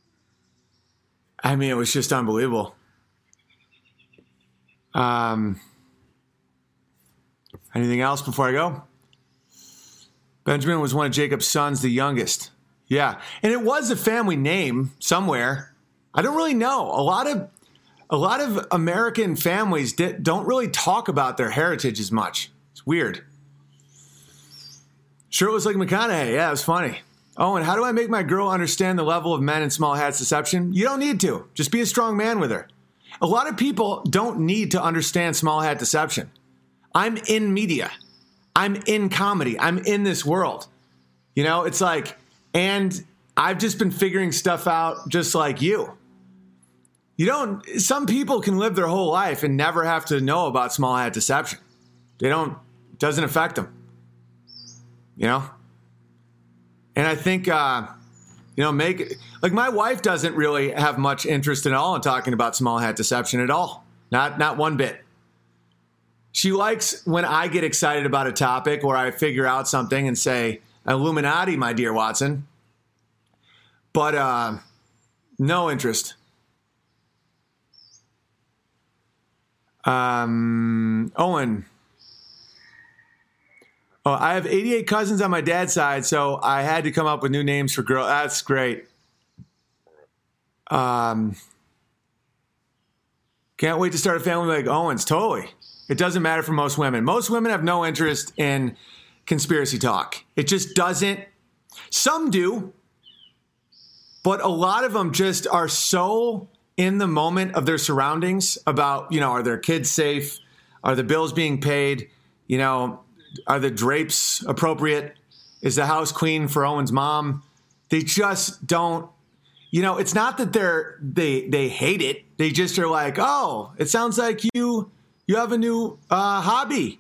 I mean, it was just unbelievable. Um, anything else before I go? Benjamin was one of Jacob's sons, the youngest. Yeah. And it was a family name somewhere. I don't really know. A lot of, a lot of American families di- don't really talk about their heritage as much. It's weird. Sure, it was like McConaughey. Yeah, it was funny. Oh, and how do I make my girl understand the level of men in small hats deception? You don't need to. Just be a strong man with her. A lot of people don't need to understand small hat deception. I'm in media. I'm in comedy. I'm in this world. You know, it's like, and I've just been figuring stuff out just like you. You don't, some people can live their whole life and never have to know about small hat deception. They don't, it doesn't affect them. You know? And I think, uh, you know, make, like my wife doesn't really have much interest at all in talking about small hat deception at all. Not, not one bit. She likes when I get excited about a topic or I figure out something and say, Illuminati, my dear Watson. But uh, no interest. Um, Owen. Oh, I have eighty-eight cousins on my dad's side, so I had to come up with new names for girls. That's great. Um, can't wait to start a family like Owen's. Totally. It doesn't matter for most women. Most women have no interest in conspiracy talk. It just doesn't. Some do, but a lot of them just are so in the moment of their surroundings about, you know, are their kids safe? Are the bills being paid? You know, are the drapes appropriate? Is the house clean for Owen's mom? They just don't, you know, it's not that they're, they, they hate it. They just are like, oh, it sounds like you, you have a new uh, hobby,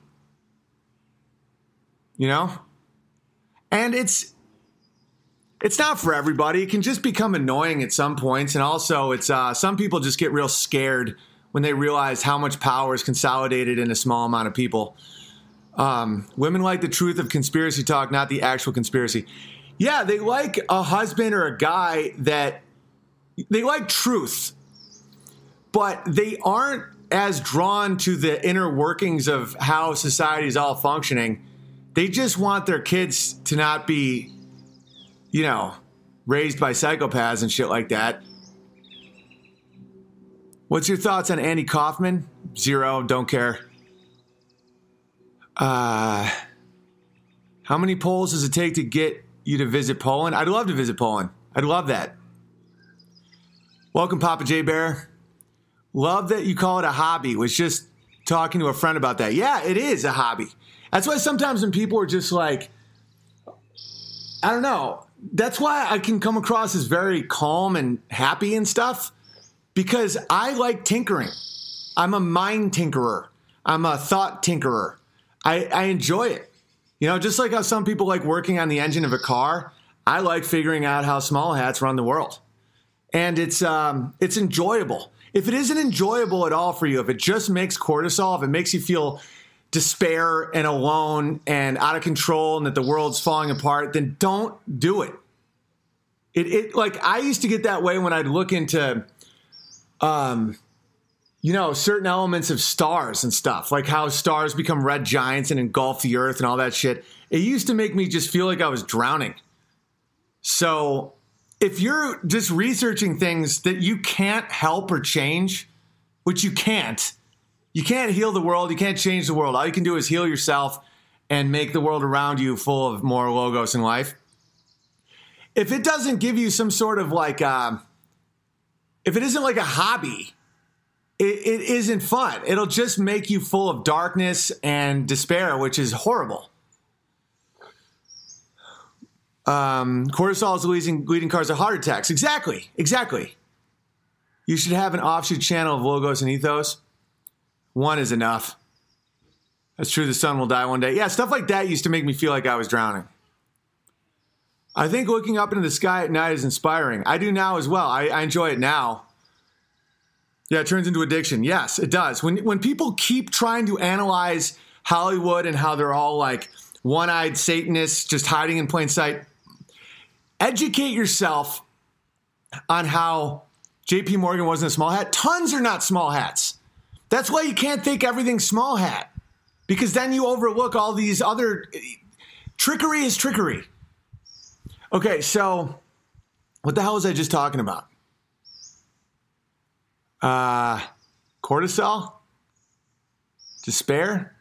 you know? And it's, it's not for everybody. It can just become annoying at some points. And also it's, uh, some people just get real scared when they realize how much power is consolidated in a small amount of people. Um, women like the truth of conspiracy talk, not the actual conspiracy. Yeah, they like a husband or a guy that they like truth, but they aren't as drawn to the inner workings of how society is all functioning. They just want their kids to not be, you know, raised by psychopaths and shit like that. What's your thoughts on Andy Kaufman? Zero, don't care. Uh, how many polls does it take to get you to visit Poland? I'd love to visit Poland. I'd love that. Welcome, Papa J Bear. Love that you call it a hobby. Was just talking to a friend about that. Yeah, it is a hobby. That's why sometimes when people are just like, I don't know. That's why I can come across as very calm and happy and stuff, because I like tinkering. I'm a mind tinkerer. I'm a thought tinkerer. I, I enjoy it. You know, just like how some people like working on the engine of a car, I like figuring out how small hats run the world. And it's um, it's enjoyable. If it isn't enjoyable at all for you, if it just makes cortisol, if it makes you feel despair and alone and out of control and that the world's falling apart, then don't do it. It, it like I used to get that way when I'd look into, um, you know, certain elements of stars and stuff, like how stars become red giants and engulf the earth and all that shit. It used to make me just feel like I was drowning. So if you're just researching things that you can't help or change, which you can't, you can't heal the world, you can't change the world. All you can do is heal yourself and make the world around you full of more logos in life. If it doesn't give you some sort of like, uh, if it isn't like a hobby, it, it isn't fun. It'll just make you full of darkness and despair, which is horrible. Um, cortisol is the leading, leading cause of heart attacks. Exactly. Exactly. You should have an offshoot channel of Logos and Ethos. One is enough. That's true. The sun will die one day. Yeah, stuff like that used to make me feel like I was drowning. I think looking up into the sky at night is inspiring. I do now as well. I, I enjoy it now. Yeah, it turns into addiction. Yes, it does. When when people keep trying to analyze Hollywood and how they're all like one-eyed Satanists just hiding in plain sight, educate yourself on how J P Morgan wasn't a small hat. Tons are not small hats. That's why you can't think everything's small hat, because then you overlook all these other... Trickery is trickery. Okay, so what the hell was I just talking about? Uh, cortisol? Despair?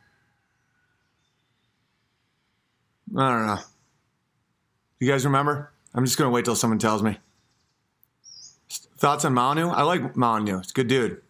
I don't know. You guys remember? I'm just going to wait till someone tells me. Thoughts on Molyneux? I like Molyneux. It's a good dude.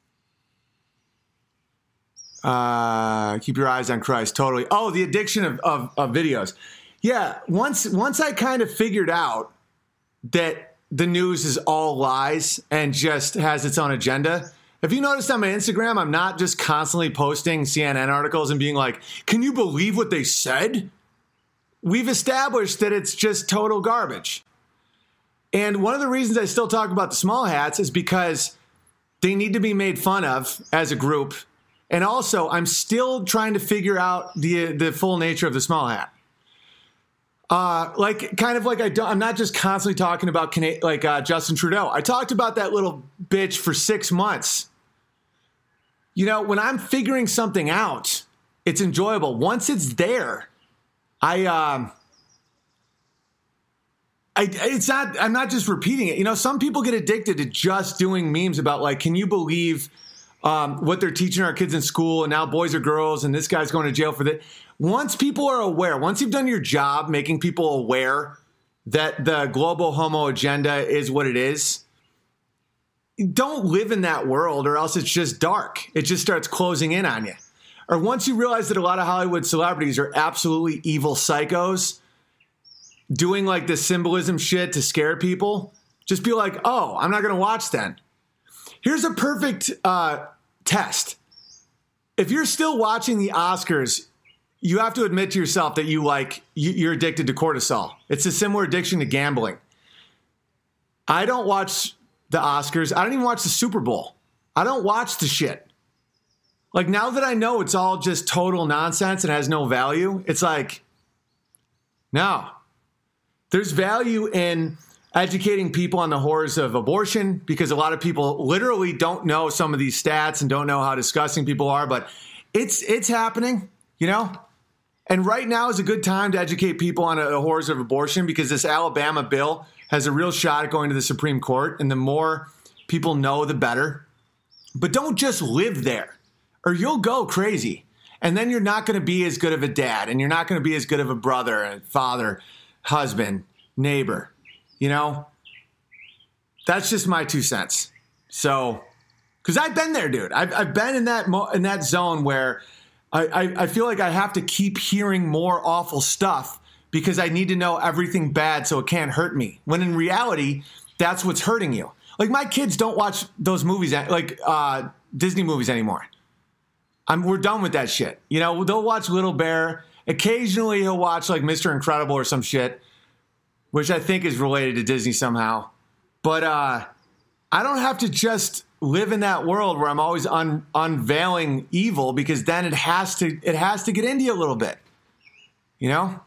Uh, keep your eyes on Christ. Totally. Oh, the addiction of, of, of videos. Yeah, once once I kind of figured out that the news is all lies and just has its own agenda. Have you noticed on my Instagram, I'm not just constantly posting C N N articles and being like, can you believe what they said? We've established that it's just total garbage. And one of the reasons I still talk about the small hats is because they need to be made fun of as a group. And also, I'm still trying to figure out the the full nature of the small hat. Uh, like, kind of like I don't, I'm not just constantly talking about Cana- like uh, Justin Trudeau. I talked about that little bitch for six months. You know, when I'm figuring something out, it's enjoyable. Once it's there, I, um, I, it's not, I'm not just repeating it. You know, some people get addicted to just doing memes about like, can you believe um, what they're teaching our kids in school, and now boys are girls, and this guy's going to jail for that. Once people are aware, once you've done your job making people aware that the global homo agenda is what it is, don't live in that world, or else it's just dark. It just starts closing in on you. Or once you realize that a lot of Hollywood celebrities are absolutely evil psychos doing like this symbolism shit to scare people, just be like, oh, I'm not going to watch then. Here's a perfect uh, test. If you're still watching the Oscars, you have to admit to yourself that you like, you're addicted to cortisol. It's a similar addiction to gambling. I don't watch the Oscars. I don't even watch the Super Bowl. I don't watch the shit. Like, now that I know it's all just total nonsense and has no value, it's like, no. There's value in educating people on the horrors of abortion, because a lot of people literally don't know some of these stats and don't know how disgusting people are, but it's it's happening, you know? And right now is a good time to educate people on the horrors of abortion, because this Alabama bill has a real shot at going to the Supreme Court, and the more people know, the better. But don't just live there, or you'll go crazy. And then you're not going to be as good of a dad, and you're not going to be as good of a brother, and father, husband, neighbor. You know, that's just my two cents. So, because I've been there, dude. I've, I've been in that mo- in that zone where I, I, I feel like I have to keep hearing more awful stuff because I need to know everything bad so it can't hurt me. When in reality, that's what's hurting you. Like, my kids don't watch those movies, like uh, Disney movies anymore. I'm, we're done with that shit. You know, they'll watch Little Bear. Occasionally he'll watch like Mister Incredible or some shit, which I think is related to Disney somehow. But uh, I don't have to just live in that world where I'm always un- unveiling evil, because then it has to it has to get into you a little bit. You know?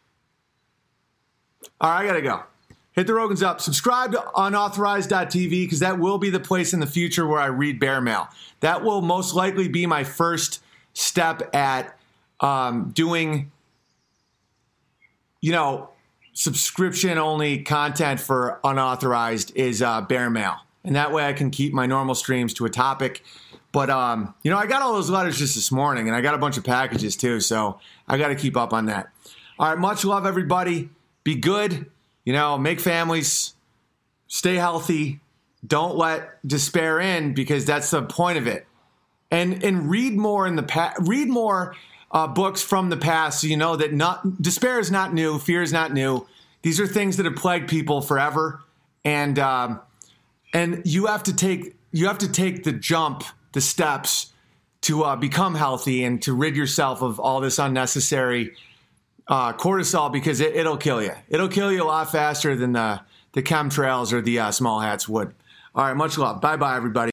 All right, I got to go. Hit the Rogans up. Subscribe to unauthorized dot t v, because that will be the place in the future where I read bear mail. That will most likely be my first step at um, doing, you know, subscription-only content for Unauthorized is uh, bear mail. And that way I can keep my normal streams to a topic. But, um, you know, I got all those letters just this morning, and I got a bunch of packages too, so I got to keep up on that. All right, much love, everybody. Be good. You know, make families. Stay healthy. Don't let despair in, because that's the point of it. And and read more in the pa- read more uh, books from the past, so you know that not despair is not new, fear is not new. These are things that have plagued people forever, and um, and you have to take you have to take the jump, the steps to uh, become healthy and to rid yourself of all this unnecessary uh, cortisol, because it, it'll kill you. It'll kill you a lot faster than the the chemtrails or the uh, small hats would. All right, much love. Bye bye, everybody.